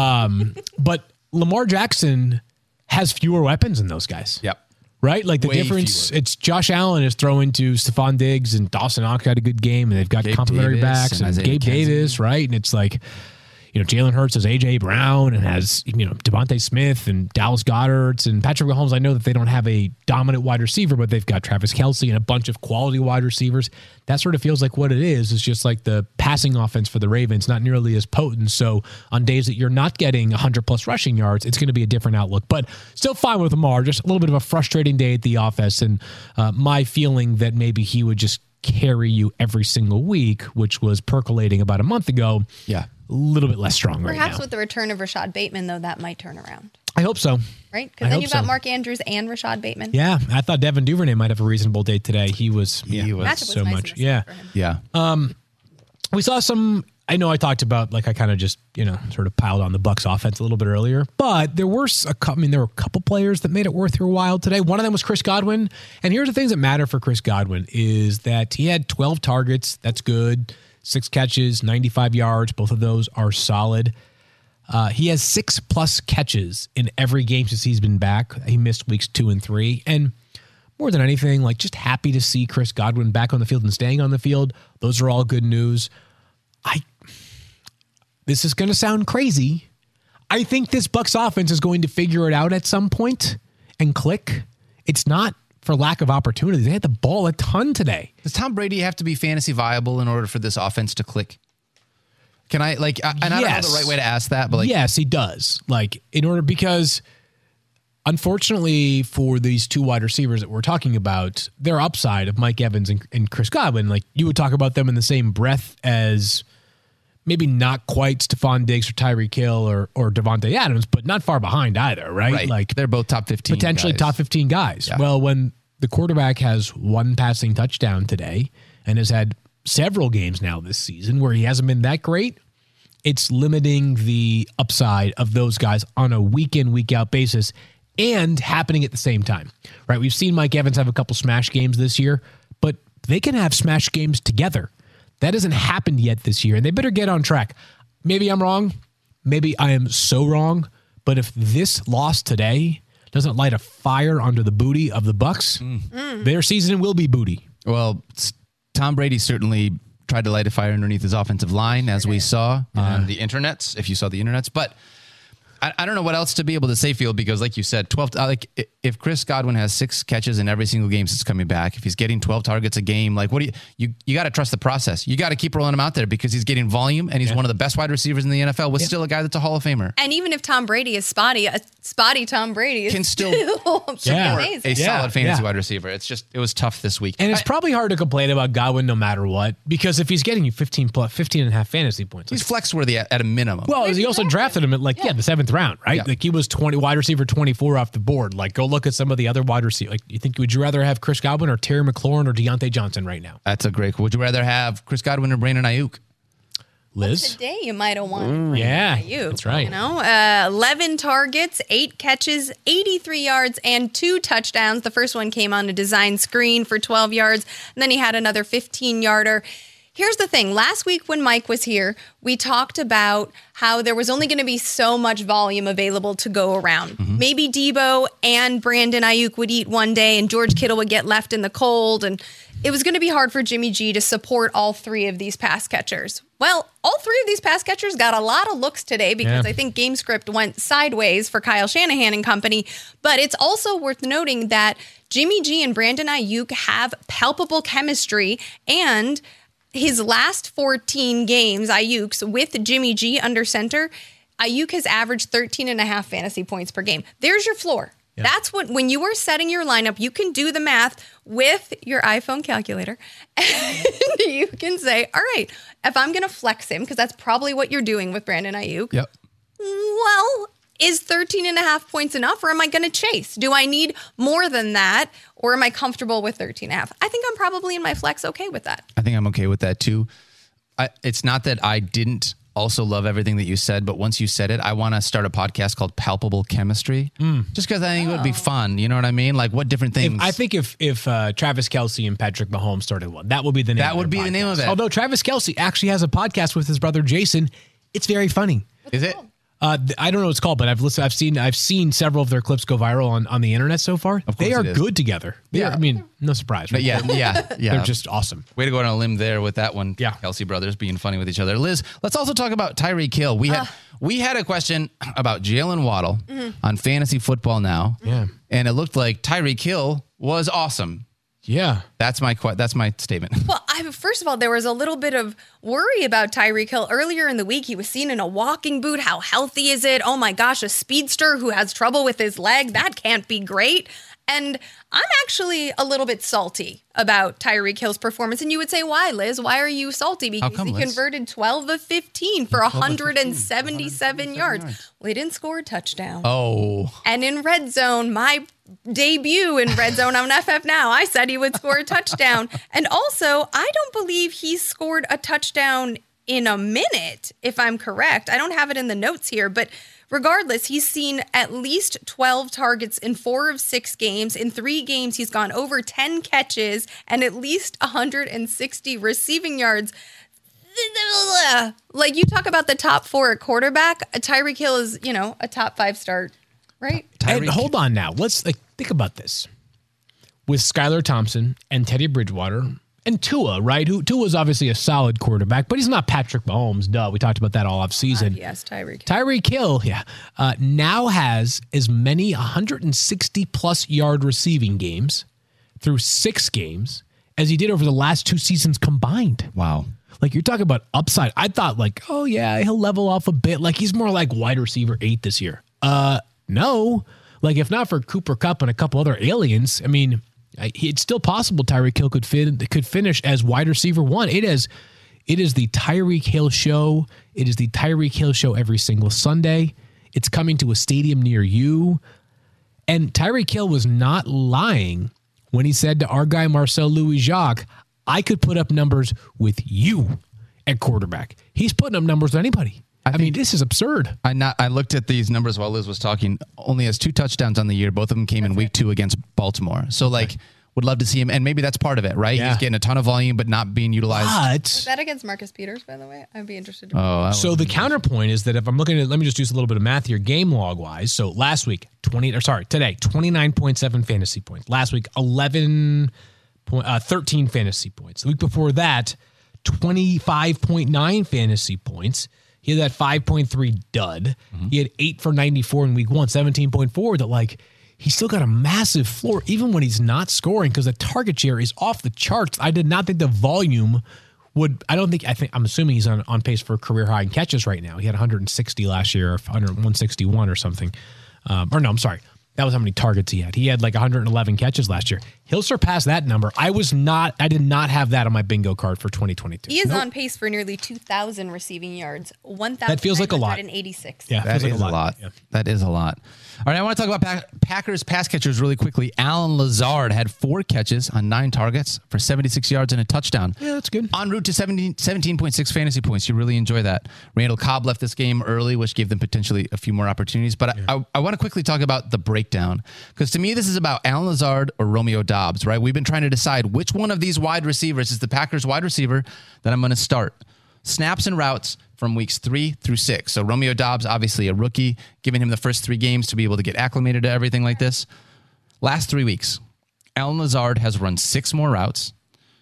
But Lamar Jackson has fewer weapons than those guys. Yep. Right? Like the Way difference, fewer. it's Josh Allen is throwing to Stephon Diggs and Dawson Knox had a good game, and they've got Gabe complimentary Davis backs and and Isaiah Gabe McKenzie. Davis, right? And it's like, you know, Jalen Hurts has A.J. Brown and has, you know, Devontae Smith and Dallas Goedert and Patrick Mahomes. I know that they don't have a dominant wide receiver, but they've got Travis Kelce and a bunch of quality wide receivers. That sort of feels like what it is. It's just like the passing offense for the Ravens, not nearly as potent. So on days that you're not getting 100-plus rushing yards, it's going to be a different outlook. But still fine with Lamar. Just a little bit of a frustrating day at the office. And my feeling that maybe he would just carry you every single week, which was percolating about a month ago. Yeah. A little bit less strong right Perhaps now. with the return of Rashad Bateman, though, that might turn around, I hope so. right? I Because then hope you've got so. Mark Andrews and Rashad Bateman. Yeah, I thought Devin Duvernay might have a reasonable day today. He was He was. Matchup was so nice much. in the Yeah. for him. Yeah. We saw some. I know I talked about, like, I kind of just, you know, sort of piled on the Bucs offense a little bit earlier, but there were there were a couple players that made it worth your while today. One of them was Chris Godwin. And here's the things that matter for Chris Godwin is that he had 12 targets. That's good. 6 catches, 95 yards. Both of those are solid. He has 6+ catches in every game since he's been back. He missed weeks 2 and 3. And more than anything, like, just happy to see Chris Godwin back on the field and staying on the field. Those are all good news. This is going to sound crazy. I think this Bucs offense is going to figure it out at some point and click. It's not for lack of opportunities. They had the ball a ton today. Does Tom Brady have to be fantasy viable in order for this offense to click? Can I, like, and I don't know Yes. the right way to ask that, but like, Yes, he does. Like, in order, because unfortunately for these 2 wide receivers that we're talking about, their upside of Mike Evans and Chris Godwin, like, you would talk about them in the same breath as maybe not quite Stephon Diggs or Tyreek Hill or Devontae Adams, but not far behind either, right? right. Like, They're both top 15. potentially guys. top 15 guys. Yeah. Well, when the quarterback has 1 passing touchdown today and has had several games now this season where he hasn't been that great, it's limiting the upside of those guys on a week in, week out basis and happening at the same time, right? We've seen Mike Evans have a couple smash games this year, but they can have smash games together. That hasn't happened yet this year, and they better get on track. Maybe I'm wrong. Maybe I am so wrong. But if this loss today doesn't light a fire under the booty of the Bucks, their season will be booty. Well, Tom Brady certainly tried to light a fire underneath his offensive line, as we saw on the internets, if you saw the internets. But I don't know what else to be able to say, Field, because like you said, 12. If Chris Godwin has 6 catches in every single game since coming back, if he's getting 12 targets a game, like what do you got to trust the process. You got to keep rolling him out there because he's getting volume and he's one of the best wide receivers in the NFL with still a guy that's a Hall of Famer. And even if Tom Brady is spotty, a spotty Tom Brady is Can still amazing. a solid fantasy wide receiver. It was tough this week. And it's probably hard to complain about Godwin no matter what, because if he's getting you 15 and a half fantasy points, He's flex worthy at a minimum. well, he also drafted him at the 7th round, right? Yeah. Like he was wide receiver 24 off the board. Like go look at some of the other wide receivers. Like would you rather have Chris Godwin or Terry McLaurin or Deontay Johnson right now? That's a great. Would you rather have Chris Godwin or Brandon Ayuk? Liz? Today you might have won. That's right. 11 targets, 8 catches, 83 yards, and 2 touchdowns. The first one came on a design screen for 12 yards, and then he had another 15-yarder. Here's the thing. Last week when Mike was here, we talked about how there was only going to be so much volume available to go around. Maybe Debo and Brandon Ayuk would eat one day and George Kittle would get left in the cold. And it was going to be hard for Jimmy G to support all 3 of these pass catchers. Well, all 3 of these pass catchers got a lot of looks today because I think game script went sideways for Kyle Shanahan and company. But it's also worth noting that Jimmy G and Brandon Ayuk have palpable chemistry, and his last 14 games, Ayuk's, with Jimmy G under center, Ayuk has averaged 13.5 fantasy points per game. There's your floor. Yeah. That's when you are setting your lineup, you can do the math with your iPhone calculator. And you can say, all right, if I'm going to flex him, because that's probably what you're doing with Brandon Ayuk. Yep. Well, is 13.5 points enough, or am I going to chase? Do I need more than that, or am I comfortable with 13.5? I think I'm probably in my flex okay with that. I think I'm okay with that too. It's not that I didn't also love everything that you said, but once you said it, I want to start a podcast called Palpable Chemistry, just because I think it would be fun. You know what I mean? Like what different things. I think if Travis Kelce and Patrick Mahomes started one, that would be the name. That would be the name of it. Although Travis Kelce actually has a podcast with his brother Jason, it's very funny. Is it? I don't know what it's called, but I've seen several of their clips go viral on the internet so far. They are good together. I mean, no surprise. Right? Yeah. They're just awesome. Way to go on a limb there with that one. Yeah. Kelce brothers being funny with each other. Liz, let's also talk about Tyreek Hill. We had a question about Jalen Waddle on Fantasy Football Now. Yeah. And it looked like Tyreek Hill was awesome. Yeah. That's my statement. Well, first of all, there was a little bit of worry about Tyreek Hill. Earlier in the week, he was seen in a walking boot. How healthy is it? Oh my gosh, a speedster who has trouble with his leg. That can't be great. And I'm actually a little bit salty about Tyreek Hill's performance. And you would say, why, Liz? Why are you salty? Because he converted 12 of 15 for 177 yards. Well, he didn't score a touchdown. Oh. And in red zone, my debut in red zone on FF Now, I said he would score a touchdown. And also, I don't believe he scored a touchdown in a minute, if I'm correct. I don't have it in the notes here, but regardless, he's seen at least 12 targets in 4 of 6 games. In 3 games, he's gone over 10 catches and at least 160 receiving yards. Like, you talk about the top 4 at quarterback, Tyreek Hill is, a top 5 start, right? And hold on now. Let's think about this. With Skylar Thompson and Teddy Bridgewater and Tua, right? Tua's obviously a solid quarterback, but he's not Patrick Mahomes. Duh. We talked about that all offseason. Yes, Tyreek. Tyreek Hill, now has as many 160-plus yard receiving games through 6 games as he did over the last 2 seasons combined. Wow. Like, you're talking about upside. I thought, oh, yeah, he'll level off a bit. Like, he's more like wide receiver 8 this year. No. Like, if not for Cooper Kupp and a couple other aliens, I mean, it's still possible Tyreek Hill could finish as wide receiver 1. It is the Tyreek Hill show. It is the Tyreek Hill show every single Sunday. It's coming to a stadium near you. And Tyreek Hill was not lying when he said to our guy Marcel Louis-Jacques, I could put up numbers with you at quarterback. He's putting up numbers with anybody. I mean, this is absurd. I looked at these numbers while Liz was talking. Only has 2 touchdowns on the year. Both of them came in week 2 against Baltimore. So would love to see him. And maybe that's part of it, right? Yeah. He's getting a ton of volume, but not being utilized. Is that against Marcus Peters, by the way? I'd be interested. So the counterpoint is that if I'm looking at, let me just do a little bit of math here, game log wise. So last week, today, 29.7 fantasy points. Last week, 13 fantasy points. The week before that, 25.9 fantasy points. He had that 5.3 dud. He had 8 for 94 in week 1, 17.4. That he's still got a massive floor, even when he's not scoring, because the target share is off the charts. I did not think the volume would. I'm assuming he's on pace for a career high in catches right now. He had 160 last year, or 161 or something. I'm sorry. That was how many targets he had. He had 111 catches last year. He'll surpass that number. I did not have that on my bingo card for 2022. He is on pace for nearly 2,000 receiving yards. 1,000. That feels like a lot. 186. Yeah, That is a lot. Yeah. That is a lot. All right, I want to talk about Packers pass catchers really quickly. Alan Lazard had 4 catches on 9 targets for 76 yards and a touchdown. Yeah, that's good. En route to 17.6 fantasy points. You really enjoy that. Randall Cobb left this game early, which gave them potentially a few more opportunities. But I want to quickly talk about the breakdown, because to me, this is about Alan Lazard or Romeo Doubs, right? We've been trying to decide which one of these wide receivers is the Packers wide receiver that I'm going to start. Snaps and routes from weeks 3 through 6. So Romeo Doubs, obviously a rookie, giving him the first 3 games to be able to get acclimated to everything like this. Last 3 weeks, Alan Lazard has run 6 more routes.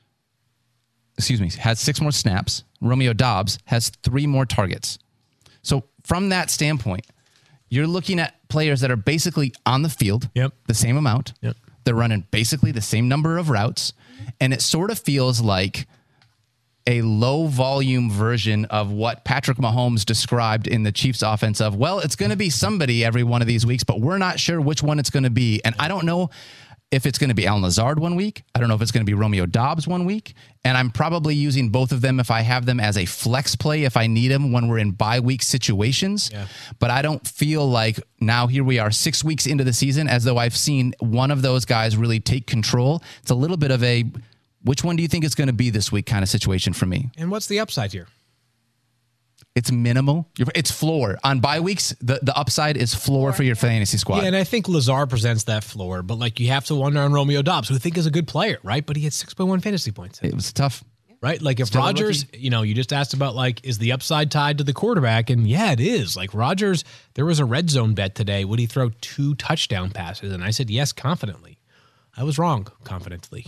Has 6 more snaps. Romeo Doubs has 3 more targets. So from that standpoint, you're looking at players that are basically on the field, the same amount. Yep. They're running basically the same number of routes. And it sort of feels like a low volume version of what Patrick Mahomes described in the Chiefs offense of, well, it's going to be somebody every one of these weeks, but we're not sure which one it's going to be. And I don't know if it's going to be Alan Lazard one week. I don't know if it's going to be Romeo Doubs one week. And I'm probably using both of them if I have them as a flex play, if I need them when we're in bye week situations. Yeah. But I don't feel like now here we are 6 weeks into the season as though I've seen one of those guys really take control. It's a little bit of a, which one do you think it's going to be this week kind of situation for me? And what's the upside here? It's minimal. It's floor. On bye weeks, the upside is floor for your fantasy squad. Yeah, and I think Lazard presents that floor, but you have to wonder on Romeo Doubs, who I think is a good player, right? But he had 6.1 fantasy points. It was tough. Right? If Rodgers, you just asked about is the upside tied to the quarterback? And yeah, it is. Rodgers, there was a red zone bet today. Would he throw 2 touchdown passes? And I said yes, confidently. I was wrong, confidently.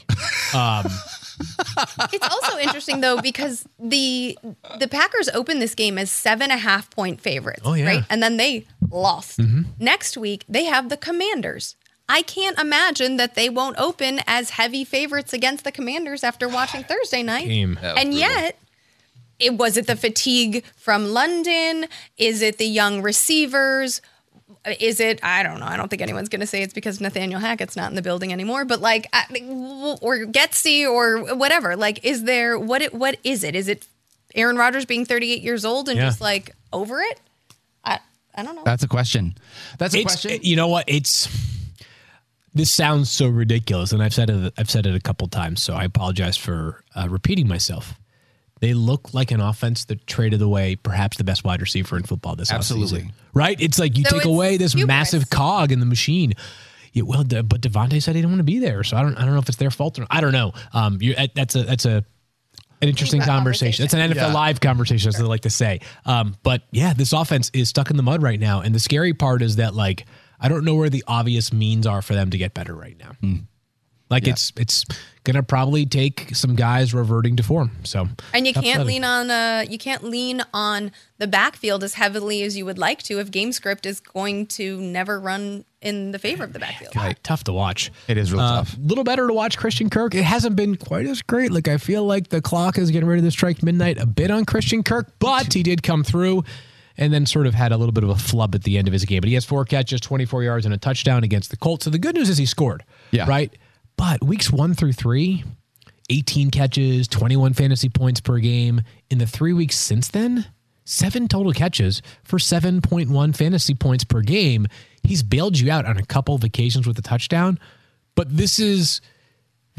It's also interesting, though, because the Packers opened this game as 7.5-point favorites, right? And then they lost. Next week, they have the Commanders. I can't imagine that they won't open as heavy favorites against the Commanders after watching Thursday night. And yet, was it the fatigue from London? Is it the young receivers? Is it, I don't know. I don't think anyone's going to say it's because Nathaniel Hackett's not in the building anymore, but or Getsy or whatever. Is there, what is it? Is it Aaron Rodgers being 38 years old and just over it? I don't know. That's a question. Question. You know what? This sounds so ridiculous, and I've said it a couple times, so I apologize for repeating myself. They look like an offense that traded away perhaps the best wide receiver in football this offseason. Right? It's you take away this massive cog in the machine. Yeah, well, but Devontae said he didn't want to be there, so I don't know if it's their fault or not. I don't know. That's an interesting conversation. It's an NFL Live conversation, as they like to say. But yeah, this offense is stuck in the mud right now, and the scary part is that I don't know where the obvious means are for them to get better right now. It's going to probably take some guys reverting to form. So, and you can't lean on the backfield as heavily as you would like to if game script is going to never run in the favor of the backfield. God, tough to watch. It is real tough. A little better to watch Christian Kirk. It hasn't been quite as great. I feel like the clock is getting ready to strike midnight a bit on Christian Kirk, but he did come through and then sort of had a little bit of a flub at the end of his game. But he has 4 catches, 24 yards, and a touchdown against the Colts. So the good news is he scored. Yeah. Right? But weeks 1 through 3, 18 catches, 21 fantasy points per game. In the 3 weeks since then, 7 total catches for 7.1 fantasy points per game. He's bailed you out on a couple of occasions with a touchdown. But this is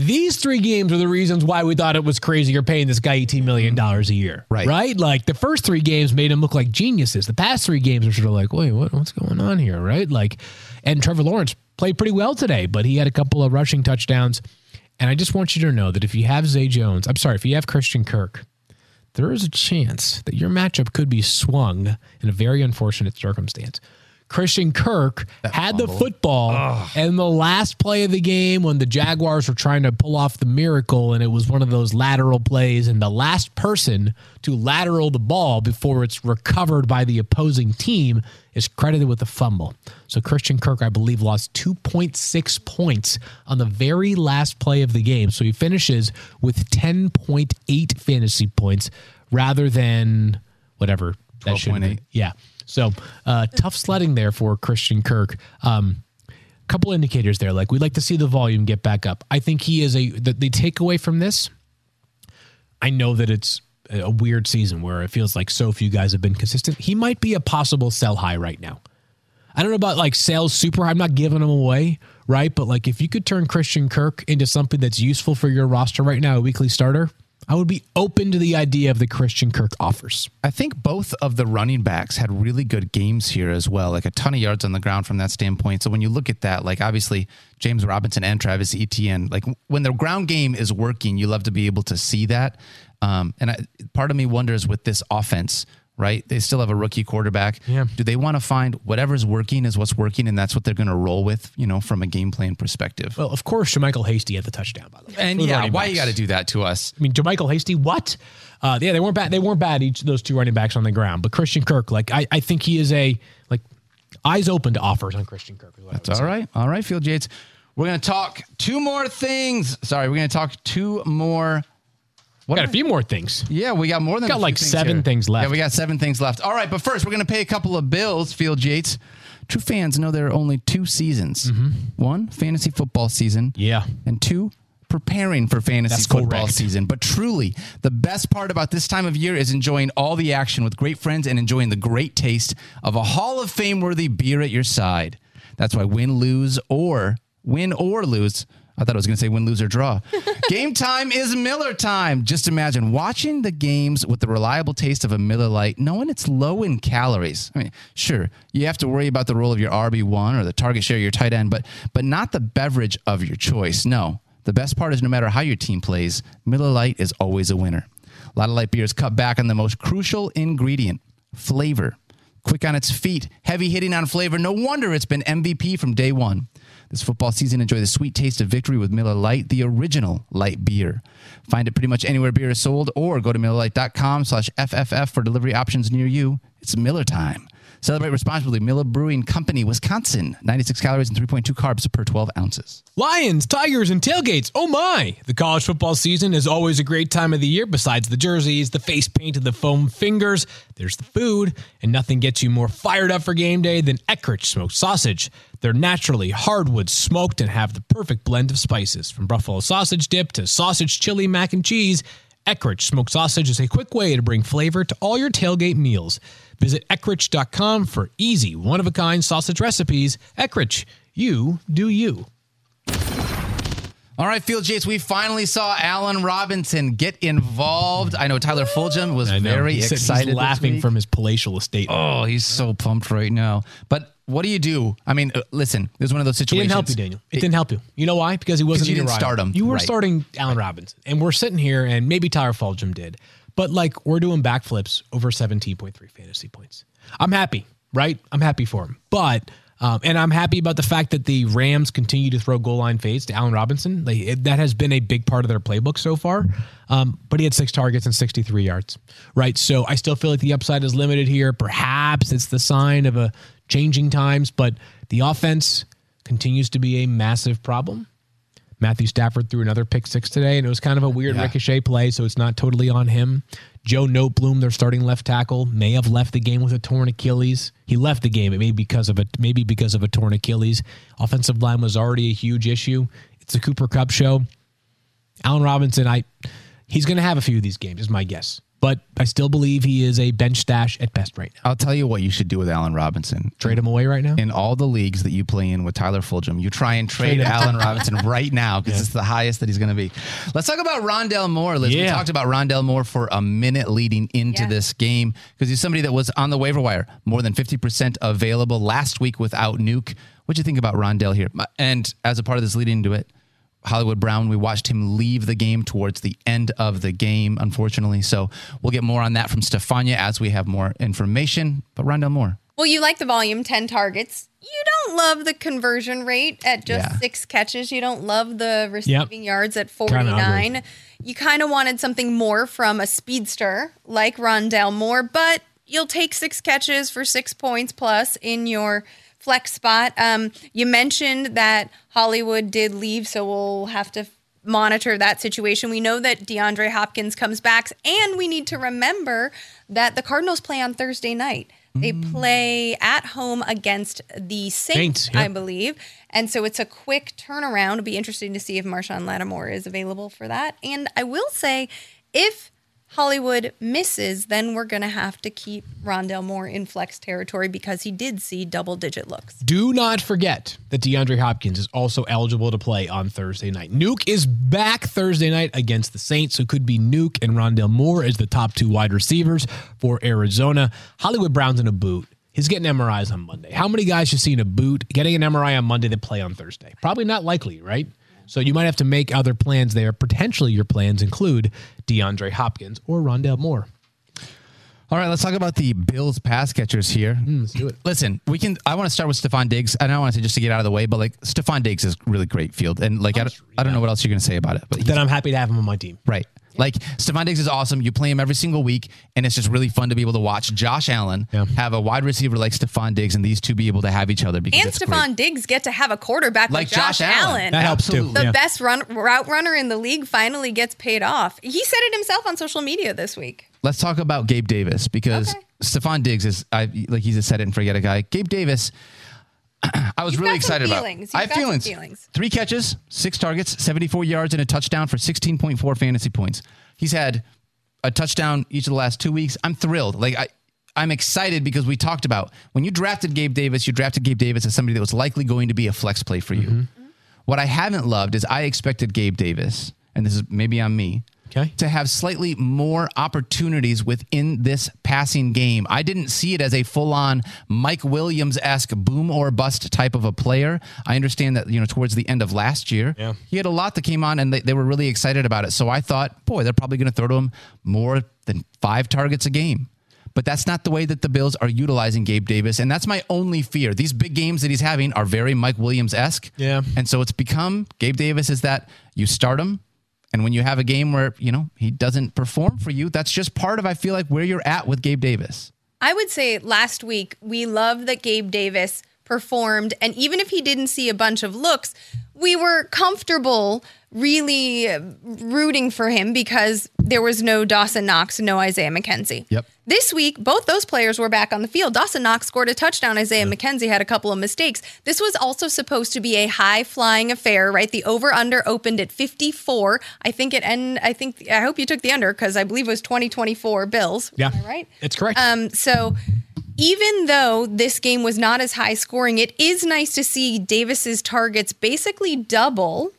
These 3 games are the reasons why we thought it was crazy you're paying this guy $18 million a year. Right? Like the first 3 games made him look like geniuses. The past 3 games are sort of like, wait, what's going on here? Right? Like, and Trevor Lawrence played pretty well today, but he had a couple of rushing touchdowns. And I just want you to know that if you have if you have Christian Kirk, there is a chance that your matchup could be swung in a very unfortunate circumstance. Christian Kirk had the football and the last play of the game when the Jaguars were trying to pull off the miracle, and it was one of those lateral plays, and the last person to lateral the ball before it's recovered by the opposing team is credited with a fumble. So Christian Kirk, I believe, lost 2.6 points on the very last play of the game. So he finishes with 10.8 fantasy points rather than whatever. 12.8. Yeah. So tough sledding there for Christian Kirk. Couple indicators there. Like, we'd like to see the volume get back up. I think he is the takeaway from this. I know that it's a weird season where it feels like so few guys have been consistent. He might be a possible sell high right now. I don't know about like sales super high. I'm not giving him away, right? But like if you could turn Christian Kirk into something that's useful for your roster right now, a weekly starter, I would be open to the idea of the Christian Kirk offers. I think both of the running backs had really good games here as well, like a ton of yards on the ground from that standpoint. So when you look at that, like obviously James Robinson and Travis Etienne, like when the ground game is working, you love to be able to see that. Part of me wonders with this offense, right? They still have a rookie quarterback. Yeah. Do they want to find whatever's working is what's working, and that's what they're going to roll with, from a game plan perspective? Well, of course, JaMychal Hasty had the touchdown, by the way. And yeah, why you got to do that to us? I mean, JaMychal Hasty, what? They weren't bad. They weren't bad, each of those 2 running backs on the ground. But Christian Kirk, like I think he is eyes open to offers on Christian Kirk. That's all right. All right, Field Yates. We're going to talk 2 more things. Sorry, we're going to talk 2 more. Got a few more things. Yeah, we got more than like 7 things left. Yeah, we got 7 things left. All right, but first we're going to pay a couple of bills, Field Yates. True fans know there are only 2 seasons. 1, fantasy football season. Yeah. And 2, preparing for fantasy football season. But truly, the best part about this time of year is enjoying all the action with great friends and enjoying the great taste of a Hall of Fame-worthy beer at your side. That's why win, or lose, I thought I was going to say win, lose, or draw. Game time is Miller time. Just imagine watching the games with the reliable taste of a Miller Lite, knowing it's low in calories. I mean, sure, you have to worry about the role of your RB1 or the target share of your tight end, but not the beverage of your choice. No, the best part is no matter how your team plays, Miller Lite is always a winner. A lot of light beers cut back on the most crucial ingredient, flavor. Quick on its feet, heavy hitting on flavor. No wonder it's been MVP from day one. This football season, enjoy the sweet taste of victory with Miller Lite, the original light beer. Find it pretty much anywhere beer is sold, or go to MillerLite.com/FFF for delivery options near you. It's Miller time. Celebrate responsibly. Miller Brewing Company, Wisconsin. 96 calories and 3.2 carbs per 12 ounces. Lions, Tigers, and tailgates. Oh my! The college football season is always a great time of the year. Besides the jerseys, the face paint, and the foam fingers, there's the food, and nothing gets you more fired up for game day than Eckrich smoked sausage. They're naturally hardwood smoked and have the perfect blend of spices. From buffalo sausage dip to sausage chili mac and cheese, Eckrich smoked sausage is a quick way to bring flavor to all your tailgate meals. Visit Eckrich.com for easy, one-of-a-kind sausage recipes. Eckrich, you do you. All right, Field Yates, we finally saw Allen Robinson get involved. I know Tyler Fulgham was very excited. He's laughing from his palatial estate. Oh, he's so pumped right now. But what do you do? I mean, listen, this is one of those situations. It didn't help you, Daniel. It didn't help you. You know why? Because he wasn't. You didn't start him. You were starting Allen Robinson, and we're sitting here, and maybe Tyler Fulgham did, but like we're doing backflips over 17.3 fantasy points. I'm happy, right? I'm happy for him, but. And I'm happy about the fact that the Rams continue to throw goal line fades to Allen Robinson. That has been a big part of their playbook so far. But he had 6 targets and 63 yards, right? So I still feel like the upside is limited here. Perhaps it's the sign of a changing times, but the offense continues to be a massive problem. Matthew Stafford threw another pick 6 today, and it was kind of a weird ricochet play, so it's not totally on him. Joe Noteboom, their starting left tackle, may have left the game with a torn Achilles. He left the game, maybe because of a torn Achilles. Offensive line was already a huge issue. It's a Cooper Kupp show. Allen Robinson, he's going to have a few of these games, is my guess. but I still believe he is a bench stash at best right now. I'll tell you what you should do with Allen Robinson. Trade him away right now? In all the leagues that you play in with Tyler Fulgham, you try and trade Allen Robinson right now because it's the highest that he's going to be. Let's talk about Rondale Moore, Liz. We talked about Rondale Moore for a minute leading into this game because he's somebody that was on the waiver wire, more than 50% available last week without Nuke. What'd you think about Rondale here? And as a part of this leading into it, Hollywood Brown, we watched him leave the game towards the end of the game, unfortunately. So we'll get more on that from Stefania as we have more information. But Rondale Moore. Well, you like the volume, 10 targets. You don't love the conversion rate at just 6 catches. You don't love the receiving yards at 49. You kind of wanted something more from a speedster like Rondale Moore, but you'll take 6 catches for 6 points plus in your flex spot. You mentioned that Hollywood did leave, so we'll have to monitor that situation. We know that DeAndre Hopkins comes back, and we need to remember that the Cardinals play on Thursday night. They play at home against the Saints, I believe. And so it's a quick turnaround. It'll be interesting to see if Marshawn Lattimore is available for that. And I will say, if Hollywood misses, then we're going to have to keep Rondale Moore in flex territory because he did see double-digit looks. Do not forget that DeAndre Hopkins is also eligible to play on Thursday night. Nuke is back Thursday night against the Saints, so it could be Nuke and Rondale Moore as the top 2 wide receivers for Arizona. Hollywood Brown's in a boot. He's getting MRIs on Monday. How many guys you see in a boot getting an MRI on Monday that play on Thursday? Probably not likely, right? So you might have to make other plans there. Potentially your plans include DeAndre Hopkins or Rondale Moore. All right, let's talk about the Bills pass catchers here. Let's do it. Listen, I want to start with Stephon Diggs. I don't want to just to get out of the way, but like Stephon Diggs is really great field. And like, I don't know what else you're going to say about it. But then I'm happy to have him on my team. Right. Like Stephon Diggs is awesome. You play him every single week, and it's just really fun to be able to watch Josh Allen have a wide receiver like Stephon Diggs, and these two be able to have each other. And Stephon Diggs get to have a quarterback like Josh Allen. That helps too. The best route runner in the league finally gets paid off. He said it himself on social media this week. Let's talk about Gabe Davis because Stephon Diggs is like he's a set it and forget it guy. Gabe Davis. I was really excited about. I have feelings. 3 catches, 6 targets, 74 yards, and a touchdown for 16.4 fantasy points. He's had a touchdown each of the last 2 weeks. I'm thrilled. Like I'm excited because we talked about when you drafted Gabe Davis, as somebody that was likely going to be a flex play for you. What I haven't loved is I expected Gabe Davis, and this is maybe on me, to have slightly more opportunities within this passing game. I didn't see it as a full-on Mike Williams-esque boom or bust type of a player. I understand that, towards the end of last year, he had a lot that came on and they were really excited about it. So I thought, boy, they're probably going to throw to him more than 5 targets a game. But that's not the way that the Bills are utilizing Gabe Davis. And that's my only fear. These big games that he's having are very Mike Williams-esque. Yeah. And so it's become, Gabe Davis is that you start him, and when you have a game where, he doesn't perform for you, that's just part of, I feel like, where you're at with Gabe Davis. I would say last week, we loved that Gabe Davis performed. And even if he didn't see a bunch of looks, we were comfortable really rooting for him because there was no Dawson Knox, no Isaiah McKenzie. Yep. This week, both those players were back on the field. Dawson Knox scored a touchdown. Isaiah McKenzie had a couple of mistakes. This was also supposed to be a high-flying affair, right? The over-under opened at 54. I hope you took the under because I believe it was 2024 Bills. Yeah. Am I right? It's correct. So even though this game was not as high scoring, it is nice to see Davis's targets basically double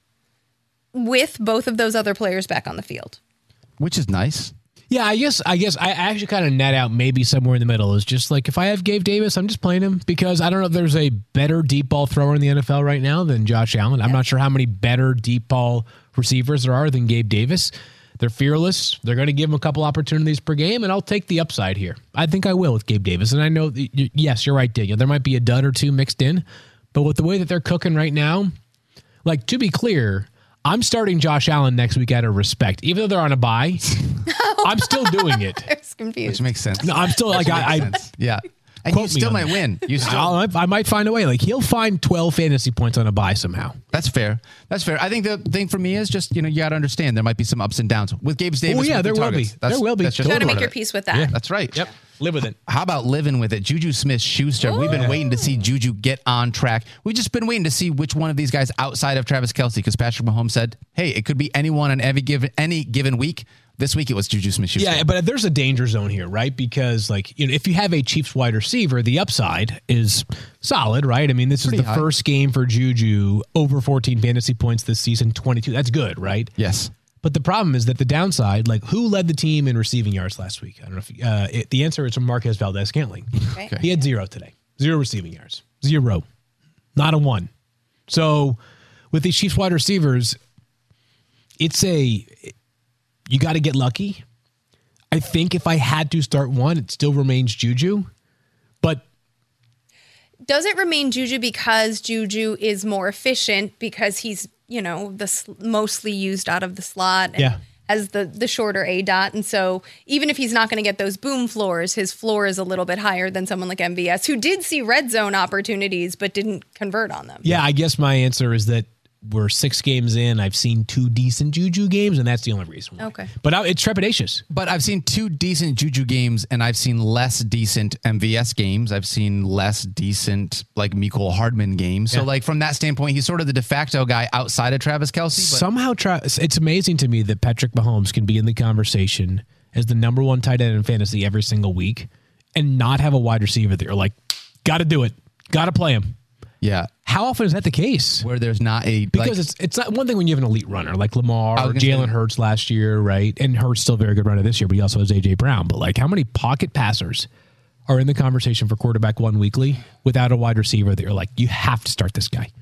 with both of those other players back on the field. Which is nice. Yeah, I guess I actually kind of net out maybe somewhere in the middle. Is just like if I have Gabe Davis, I'm just playing him because I don't know if there's a better deep ball thrower in the NFL right now than Josh Allen. I'm not sure how many better deep ball receivers there are than Gabe Davis. They're fearless. They're going to give him a couple opportunities per game, and I'll take the upside here. I think I will with Gabe Davis. And I know, yes, you're right, Daniel. There might be a dud or two mixed in, but with the way that they're cooking right now, like to be clear, I'm starting Josh Allen next week out of respect. Even though they're on a bye, I'm still doing it. I was confused. Which makes sense. No, I'm still like, yeah. And you still might win. I might find a way. Like he'll find 12 fantasy points on a bye somehow. That's fair. I think the thing for me is just, you got to understand there might be some ups and downs with Gabe Davis. Oh yeah, there will be. There will be. You got to make your peace with that. Yeah, that's right. Yep. Live with it. How about living with it? Juju Smith-Schuster. We've been waiting to see Juju get on track. We've just been waiting to see which one of these guys outside of Travis Kelce, because Patrick Mahomes said, hey, it could be anyone on any given week. This week it was Juju Smith-Schuster. Yeah, but there's a danger zone here, right? Because if you have a Chiefs wide receiver, the upside is solid, right? I mean, this is the first game for Juju over 14 fantasy points this season, 22. That's good, right? Yes. But the problem is that the downside, who led the team in receiving yards last week? I don't know if the answer is from Marquez Valdez-Scantling. Okay. He had 0 today. 0 receiving yards. 0. Not a 1. So with these Chiefs wide receivers, you got to get lucky. I think if I had to start one, it still remains Juju. But does it remain Juju because Juju is more efficient because he's, mostly used out of the slot and has the shorter A dot. And so even if he's not going to get those boom floors, his floor is a little bit higher than someone like MVS who did see red zone opportunities but didn't convert on them. Yeah, I guess my answer is that we're 6 games in. I've seen 2 decent Juju games, and that's the only reason why. Okay. But it's trepidatious. But I've seen 2 decent Juju games, and I've seen less decent MVS games. I've seen less decent, Mecole Hardman games. So, from that standpoint, he's sort of the de facto guy outside of Travis Kelce. But somehow, it's amazing to me that Patrick Mahomes can be in the conversation as the number 1 tight end in fantasy every single week and not have a wide receiver that you're like, got to do it. Got to play him. Yeah. How often is that the case? Where there's not because it's not one thing when you have an elite runner like Lamar or Jalen Hurts last year, right? And Hurts still a very good runner this year, but he also has A.J. Brown. But how many pocket passers are in the conversation for quarterback 1 weekly without a wide receiver that you're like, you have to start this guy?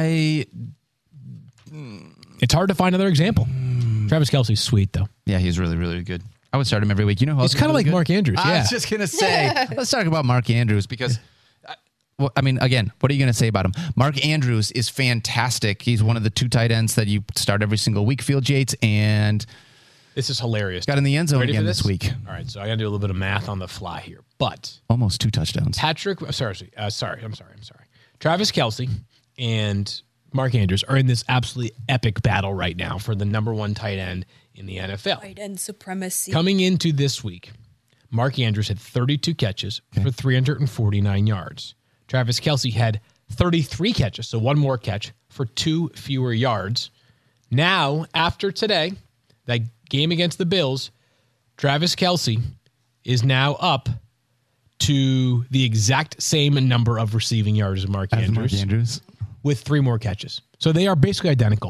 It's hard to find another example. Travis Kelce's sweet, though. Yeah, he's really, really good. I would start him every week. It's kind of like Mark Andrews. Yeah. I was just going to say, let's talk about Mark Andrews because... Well, I mean, again, what are you going to say about him? Mark Andrews is fantastic. He's one of the 2 tight ends that you start every single week, Field Yates, and this is hilarious. Got in the end zone again this week. All right, so I got to do a little bit of math on the fly here, but almost 2 touchdowns. I'm sorry. Travis Kelce and Mark Andrews are in this absolutely epic battle right now for the number 1 tight end in the NFL. Tight end supremacy. Coming into this week, Mark Andrews had 32 catches for 349 yards. Travis Kelce had 33 catches, so 1 more catch for 2 fewer yards. Now, after today, that game against the Bills, Travis Kelce is now up to the exact same number of receiving yards as Mark Andrews with 3 more catches. So they are basically identical.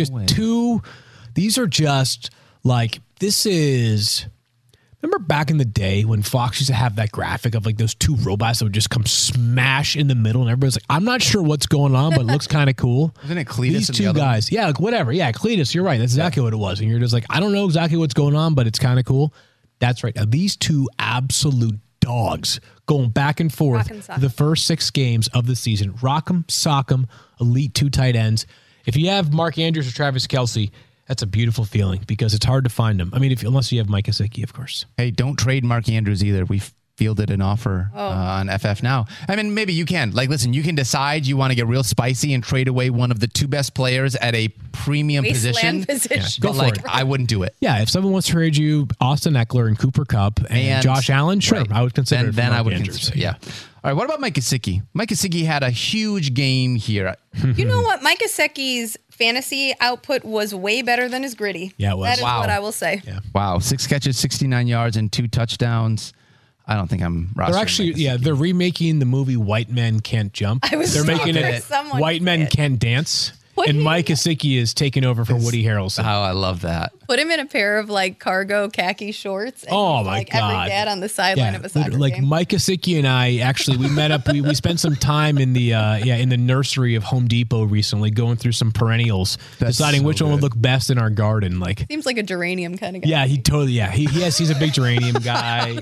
These are just this is... Remember back in the day when Fox used to have that graphic of those 2 robots that would just come smash in the middle and everybody's like, I'm not sure what's going on, but it looks kind of cool. Isn't it Cletus? These 2 guys. Yeah, whatever. Yeah, Cletus. You're right. That's exactly what it was. And you're just like, I don't know exactly what's going on, but it's kind of cool. That's right. Now, these 2 absolute dogs going back and forth the first 6 games of the season. Rock'em, sock'em, elite 2 tight ends. If you have Mark Andrews or Travis Kelce, that's a beautiful feeling because it's hard to find them. I mean, unless you have Mike Gesicki, of course. Hey, don't trade Mark Andrews either. We fielded an offer on FF now. I mean, maybe you can. Listen, you can decide you want to get real spicy and trade away one of the 2 best players at a premium position. Yeah, go for it. I wouldn't do it. Yeah, if someone wants to trade you Austin Eckler and Cooper Kupp and Josh Allen, sure, I would consider it. Then I would consider. Yeah. All right, what about Mike Gesicki? Mike Gesicki had a huge game here. You know what? Mike Gesicki's fantasy output was way better than his gritty. Yeah, it was. That is what I will say. Yeah. Wow, 6 catches, 69 yards, and 2 touchdowns. I don't think I'm rostering. They're actually, they're remaking the movie White Men Can't Jump. They're making it White Men Can't Dance. And Mike Gesicki is taking over for Woody Harrelson. Oh, I love that. Put him in a pair of cargo khaki shorts. And my God. Every dad on the sideline of a soccer game. Mike Gesicki and I actually, we met up, we spent some time in the nursery of Home Depot recently going through some perennials, deciding which one would look best in our garden. Seems like a geranium kind of guy. Yeah, he's a big geranium guy.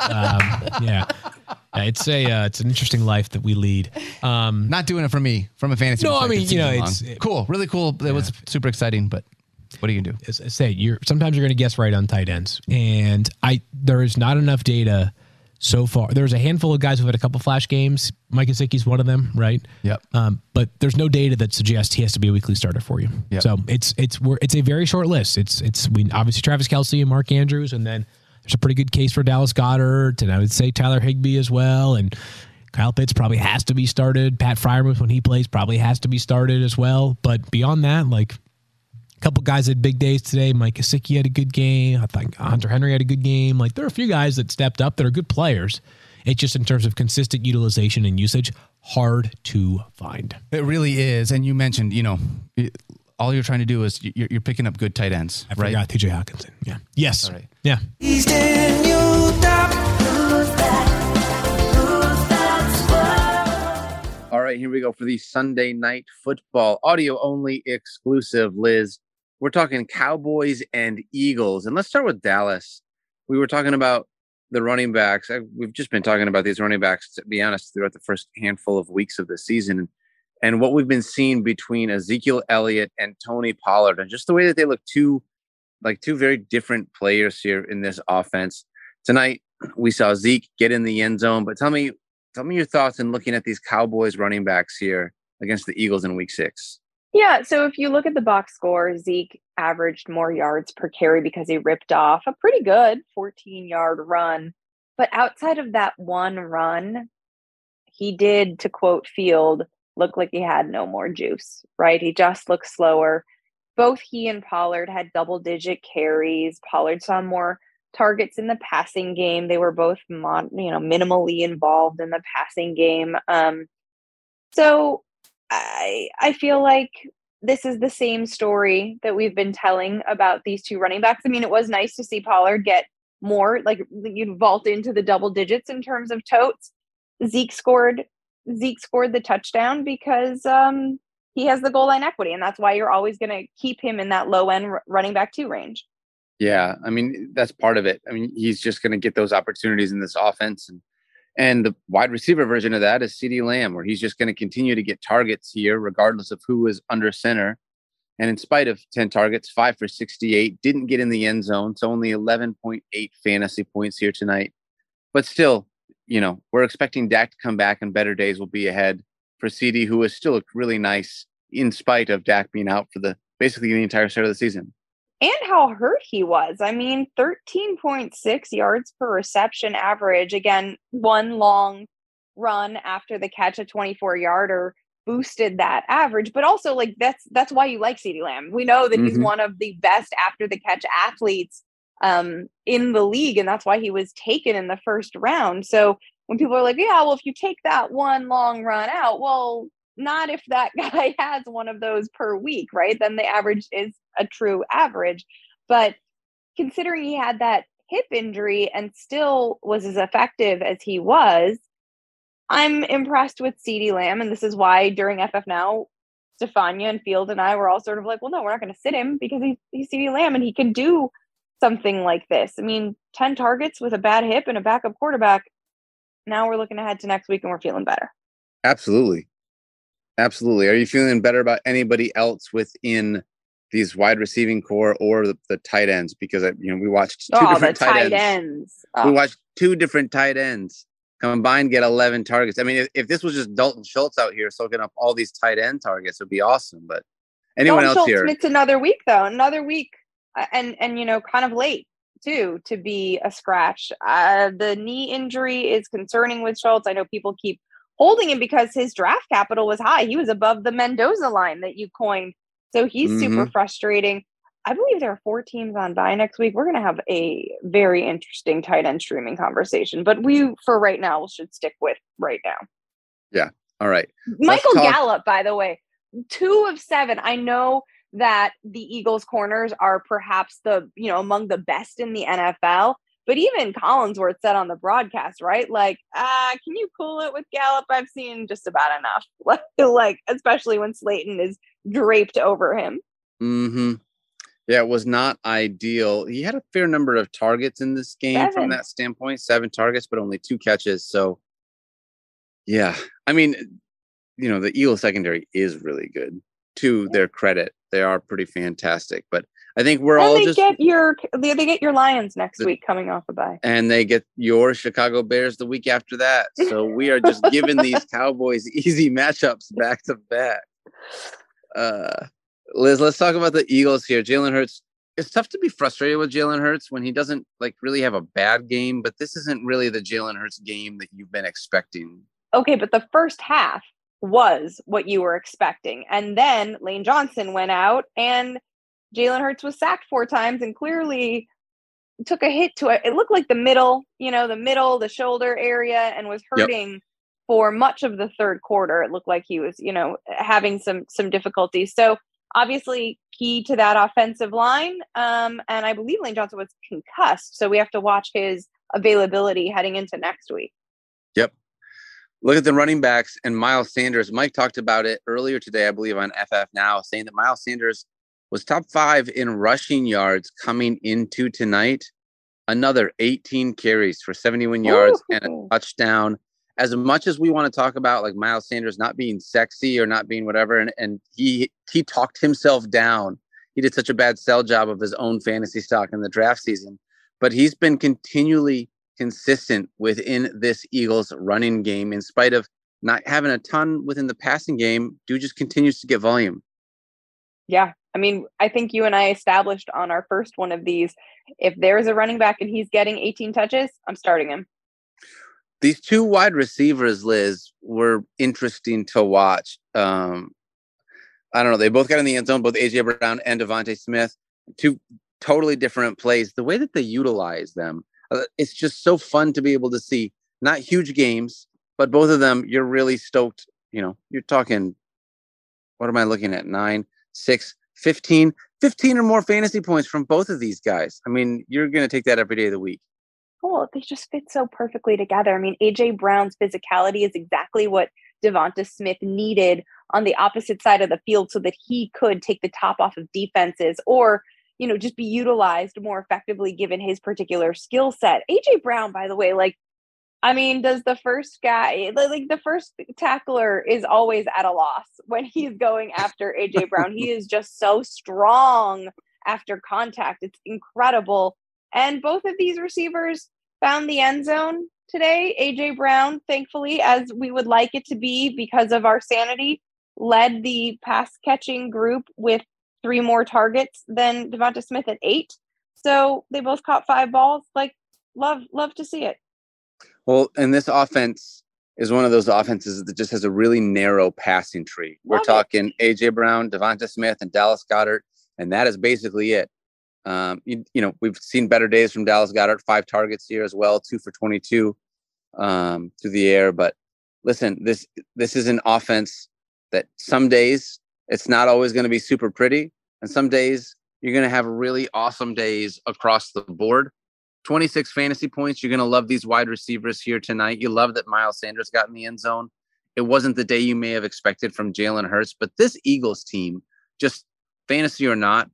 It's an interesting life that we lead. Not doing it for me from a fantasy. No, I mean, it's cool, really cool. It was super exciting, but what are you gonna do? As I say, sometimes you're gonna guess right on tight ends, and there is not enough data so far. There's a handful of guys who've had a couple flash games. Mike Gesicki's one of them, right? Yep. But there's no data that suggests he has to be a weekly starter for you. Yep. So it's a very short list. It's obviously Travis Kelce and Mark Andrews, and then there's a pretty good case for Dallas Goedert, and I would say Tyler Higbee as well. And Kyle Pitts probably has to be started. Pat Freiermuth, when he plays, probably has to be started as well. But beyond that, couple guys had big days today. Mike Gesicki had a good game. I think Hunter Henry had a good game. Like, there are a few guys that stepped up that are good players. It's just in terms of consistent utilization and usage, hard to find. It really is. And you mentioned, all you're trying to do is you're picking up good tight ends, I right? forgot TJ Hawkinson. Yeah. Yes. All right. Yeah. He's Daniel Top. Who's that squad? All right, here we go for the Sunday Night Football audio only exclusive. Liz, we're talking Cowboys and Eagles. And let's start with Dallas. We were talking about the running backs. We've just been talking about these running backs, to be honest, throughout the first handful of weeks of the season. And what we've been seeing between Ezekiel Elliott and Tony Pollard, and just the way that they look two very different players here in this offense. Tonight, we saw Zeke get in the end zone, but tell me your thoughts in looking at these Cowboys running backs here against the Eagles in week 6. Yeah, so if you look at the box score, Zeke averaged more yards per carry because he ripped off a pretty good 14-yard run. But outside of that one run, he did, to quote Field, look like he had no more juice, right? He just looked slower. Both he and Pollard had double-digit carries. Pollard saw more targets in the passing game. They were both minimally involved in the passing game. So I feel like this is the same story that we've been telling about these two running backs. I mean, it was nice to see Pollard get more, like, you vault into the double digits in terms of totes. Zeke scored the touchdown because he has the goal line equity, and that's why you're always going to keep him in that low end running back 2 range. Yeah, I mean, that's part of it. I mean, he's just going to get those opportunities in this offense. And the wide receiver version of that is CeeDee Lamb, where he's just going to continue to get targets here, regardless of who is under center. And in spite of 10 targets, 5 for 68, didn't get in the end zone. So only 11.8 fantasy points here tonight. But still, we're expecting Dak to come back and better days will be ahead for CeeDee, who has still looked really nice in spite of Dak being out for basically the entire start of the season. And how hurt he was. I mean, 13.6 yards per reception average. Again, one long run after the catch, a 24-yarder, boosted that average. But also, like, that's why you like CeeDee Lamb. We know that he's one of the best after the catch athletes in the league, and that's why he was taken in the first round. So when people are like, yeah, well, if you take that one long run out, well, not if that guy has one of those per week, right? Then the average is a true average. But considering he had that hip injury and still was as effective as he was, I'm impressed with CeeDee Lamb. And this is why during FF Now, Stefania and Field and I were all sort of like, well, no, we're not going to sit him because he's CeeDee Lamb and he can do something like this. I mean, 10 targets with a bad hip and a backup quarterback. Now we're looking ahead to next week and we're feeling better. Absolutely. Absolutely. Are you feeling better about anybody else within these wide receiving core or the tight ends? Because we watched two different tight ends. Oh. We watched 2 different tight ends combined get 11 targets. I mean, if this was just Dalton Schultz out here soaking up all these tight end targets, it would be awesome. But anyone Dalton else Schultz here? It's another week though. Another week, and kind of late too to be a scratch. The knee injury is concerning with Schultz. I know people keep holding him because his draft capital was high. He was above the Mendoza line that you coined. So he's super frustrating. I believe there are 4 teams on bye next week. We're going to have a very interesting tight end streaming conversation, but for right now, should stick with right now. Yeah. All right. Michael Gallup, by the way, 2 of 7. I know that the Eagles corners are perhaps among the best in the NFL. But even Collinsworth said on the broadcast, right? Like, can you cool it with Gallup? I've seen just about enough. Like, especially when Slayton is draped over him. Mm-hmm. Yeah, it was not ideal. He had a fair number of targets in this game 7. From that standpoint. 7 targets, but only 2 catches. So, yeah. I mean, the Eagles secondary is really good. To their credit, they are pretty fantastic. But I think they get your Lions next week coming off a bye. And they get your Chicago Bears the week after that. So we are just giving these Cowboys easy matchups back to back. Liz, let's talk about the Eagles here. Jalen Hurts. It's tough to be frustrated with Jalen Hurts when he doesn't really have a bad game, but this isn't really the Jalen Hurts game that you've been expecting. Okay, but the first half was what you were expecting. And then Lane Johnson went out and Jalen Hurts was sacked 4 times and clearly took a hit to it. It looked like the middle, the shoulder area, and was hurting for much of the third quarter. It looked like he was, having some difficulties. So obviously key to that offensive line. And I believe Lane Johnson was concussed. So we have to watch his availability heading into next week. Yep. Look at the running backs and Miles Sanders. Mike talked about it earlier today, I believe, on FF Now, saying that Miles Sanders was top 5 in rushing yards coming into tonight. Another 18 carries for 71 yards and a touchdown. As much as we want to talk about like Miles Sanders not being sexy or not being whatever, and he talked himself down. He did such a bad sell job of his own fantasy stock in the draft season, but he's been continually consistent within this Eagles running game in spite of not having a ton within the passing game. Dude just continues to get volume. Yeah. I mean, I think you and I established on our first one of these, if there's a running back and he's getting 18 touches, I'm starting him. These 2 wide receivers, Liz, were interesting to watch. I don't know. They both got in the end zone, both A.J. Brown and Devontae Smith. 2 totally different plays. The way that they utilize them, it's just so fun to be able to see. Not huge games, but both of them, you're really stoked. You're talking, what am I looking at? 9, 6, 15 or more fantasy points from both of these guys. I mean, you're going to take that every day of the week. Oh, they just fit so perfectly together. I mean, A.J. Brown's physicality is exactly what Devonta Smith needed on the opposite side of the field so that he could take the top off of defenses or, just be utilized more effectively given his particular skill set. A.J. Brown, by the way, does the first guy, the first tackler is always at a loss when he's going after A.J. Brown. He is just so strong after contact. It's incredible. And both of these receivers found the end zone today. A.J. Brown, thankfully, as we would like it to be because of our sanity, led the pass catching group with 3 more targets than Devonta Smith at 8. So they both caught 5 balls. Love to see it. Well, and this offense is one of those offenses that just has a really narrow passing tree. We're talking A.J. Brown, Devonta Smith, and Dallas Goedert, and that is basically it. We've seen better days from Dallas Goedert, 5 targets here as well, 2 for 22 through the air. But listen, this is an offense that some days it's not always going to be super pretty, and some days you're going to have really awesome days across the board. 26 fantasy points. You're going to love these wide receivers here tonight. You love that Miles Sanders got in the end zone. It wasn't the day you may have expected from Jalen Hurts, but this Eagles team, just fantasy or not,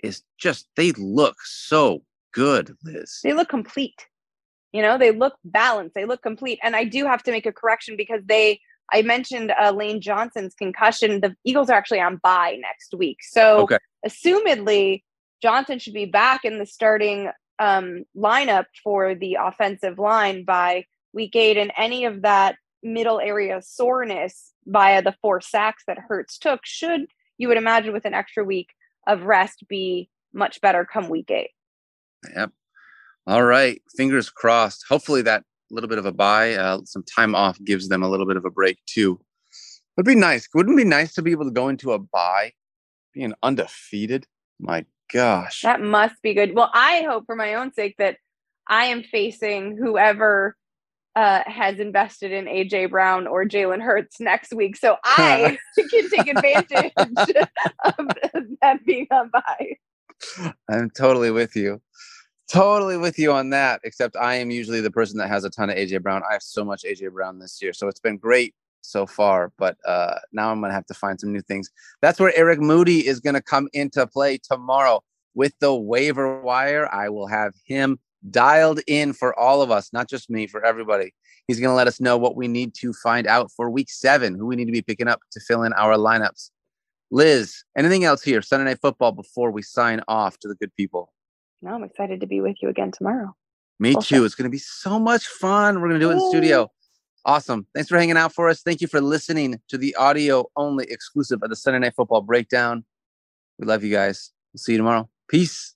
they look so good, Liz. They look complete. They look balanced. They look complete. And I do have to make a correction because I mentioned Lane Johnson's concussion. The Eagles are actually on bye next week. So assumedly Johnson should be back in the starting lineup for the offensive line by week 8, and any of that middle area soreness via the 4 sacks that Hurts took should, you would imagine, with an extra week of rest, be much better come week 8. Yep. All right. Fingers crossed. Hopefully that little bit of a bye, some time off gives them a little bit of a break too. It'd be nice. Wouldn't it be nice to be able to go into a bye being undefeated? My gosh. That must be good. Well, I hope for my own sake that I am facing whoever has invested in A.J. Brown or Jalen Hurts next week. So I can take advantage of that being on bye. I'm totally with you. Totally with you on that, except I am usually the person that has a ton of A.J. Brown. I have so much A.J. Brown this year. So it's been great so far, but now I'm going to have to find some new things. That's where Eric Moody is going to come into play tomorrow with the waiver wire. I will have him dialed in for all of us, not just me, for everybody. He's going to let us know what we need to find out for week 7, who we need to be picking up to fill in our lineups. Liz, anything else here, Sunday Night Football, before we sign off to the good people? No, I'm excited to be with you again tomorrow. Me too. It's going to be so much fun. We're going to do it in the studio. Awesome. Thanks for hanging out for us. Thank you for listening to the audio-only exclusive of the Sunday Night Football Breakdown. We love you guys. We'll see you tomorrow. Peace.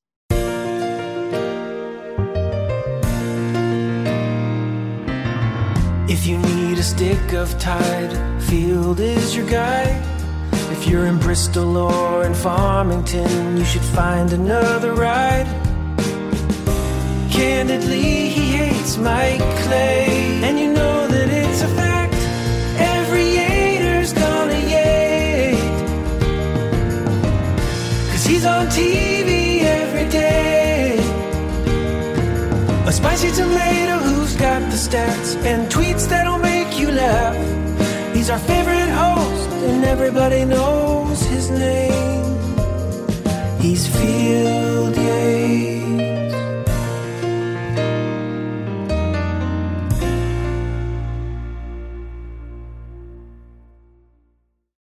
If you need a stick of Tide, Field is your guide. If you're in Bristol or in Farmington, you should find another ride. Candidly, he hates Mike Clay, and you know that it's a fact. Every Yater's gonna Yate, 'cause he's on TV every day. A spicy tomato who's got the stats and tweets that'll make you laugh. He's our favorite host, and everybody knows his name. He's Field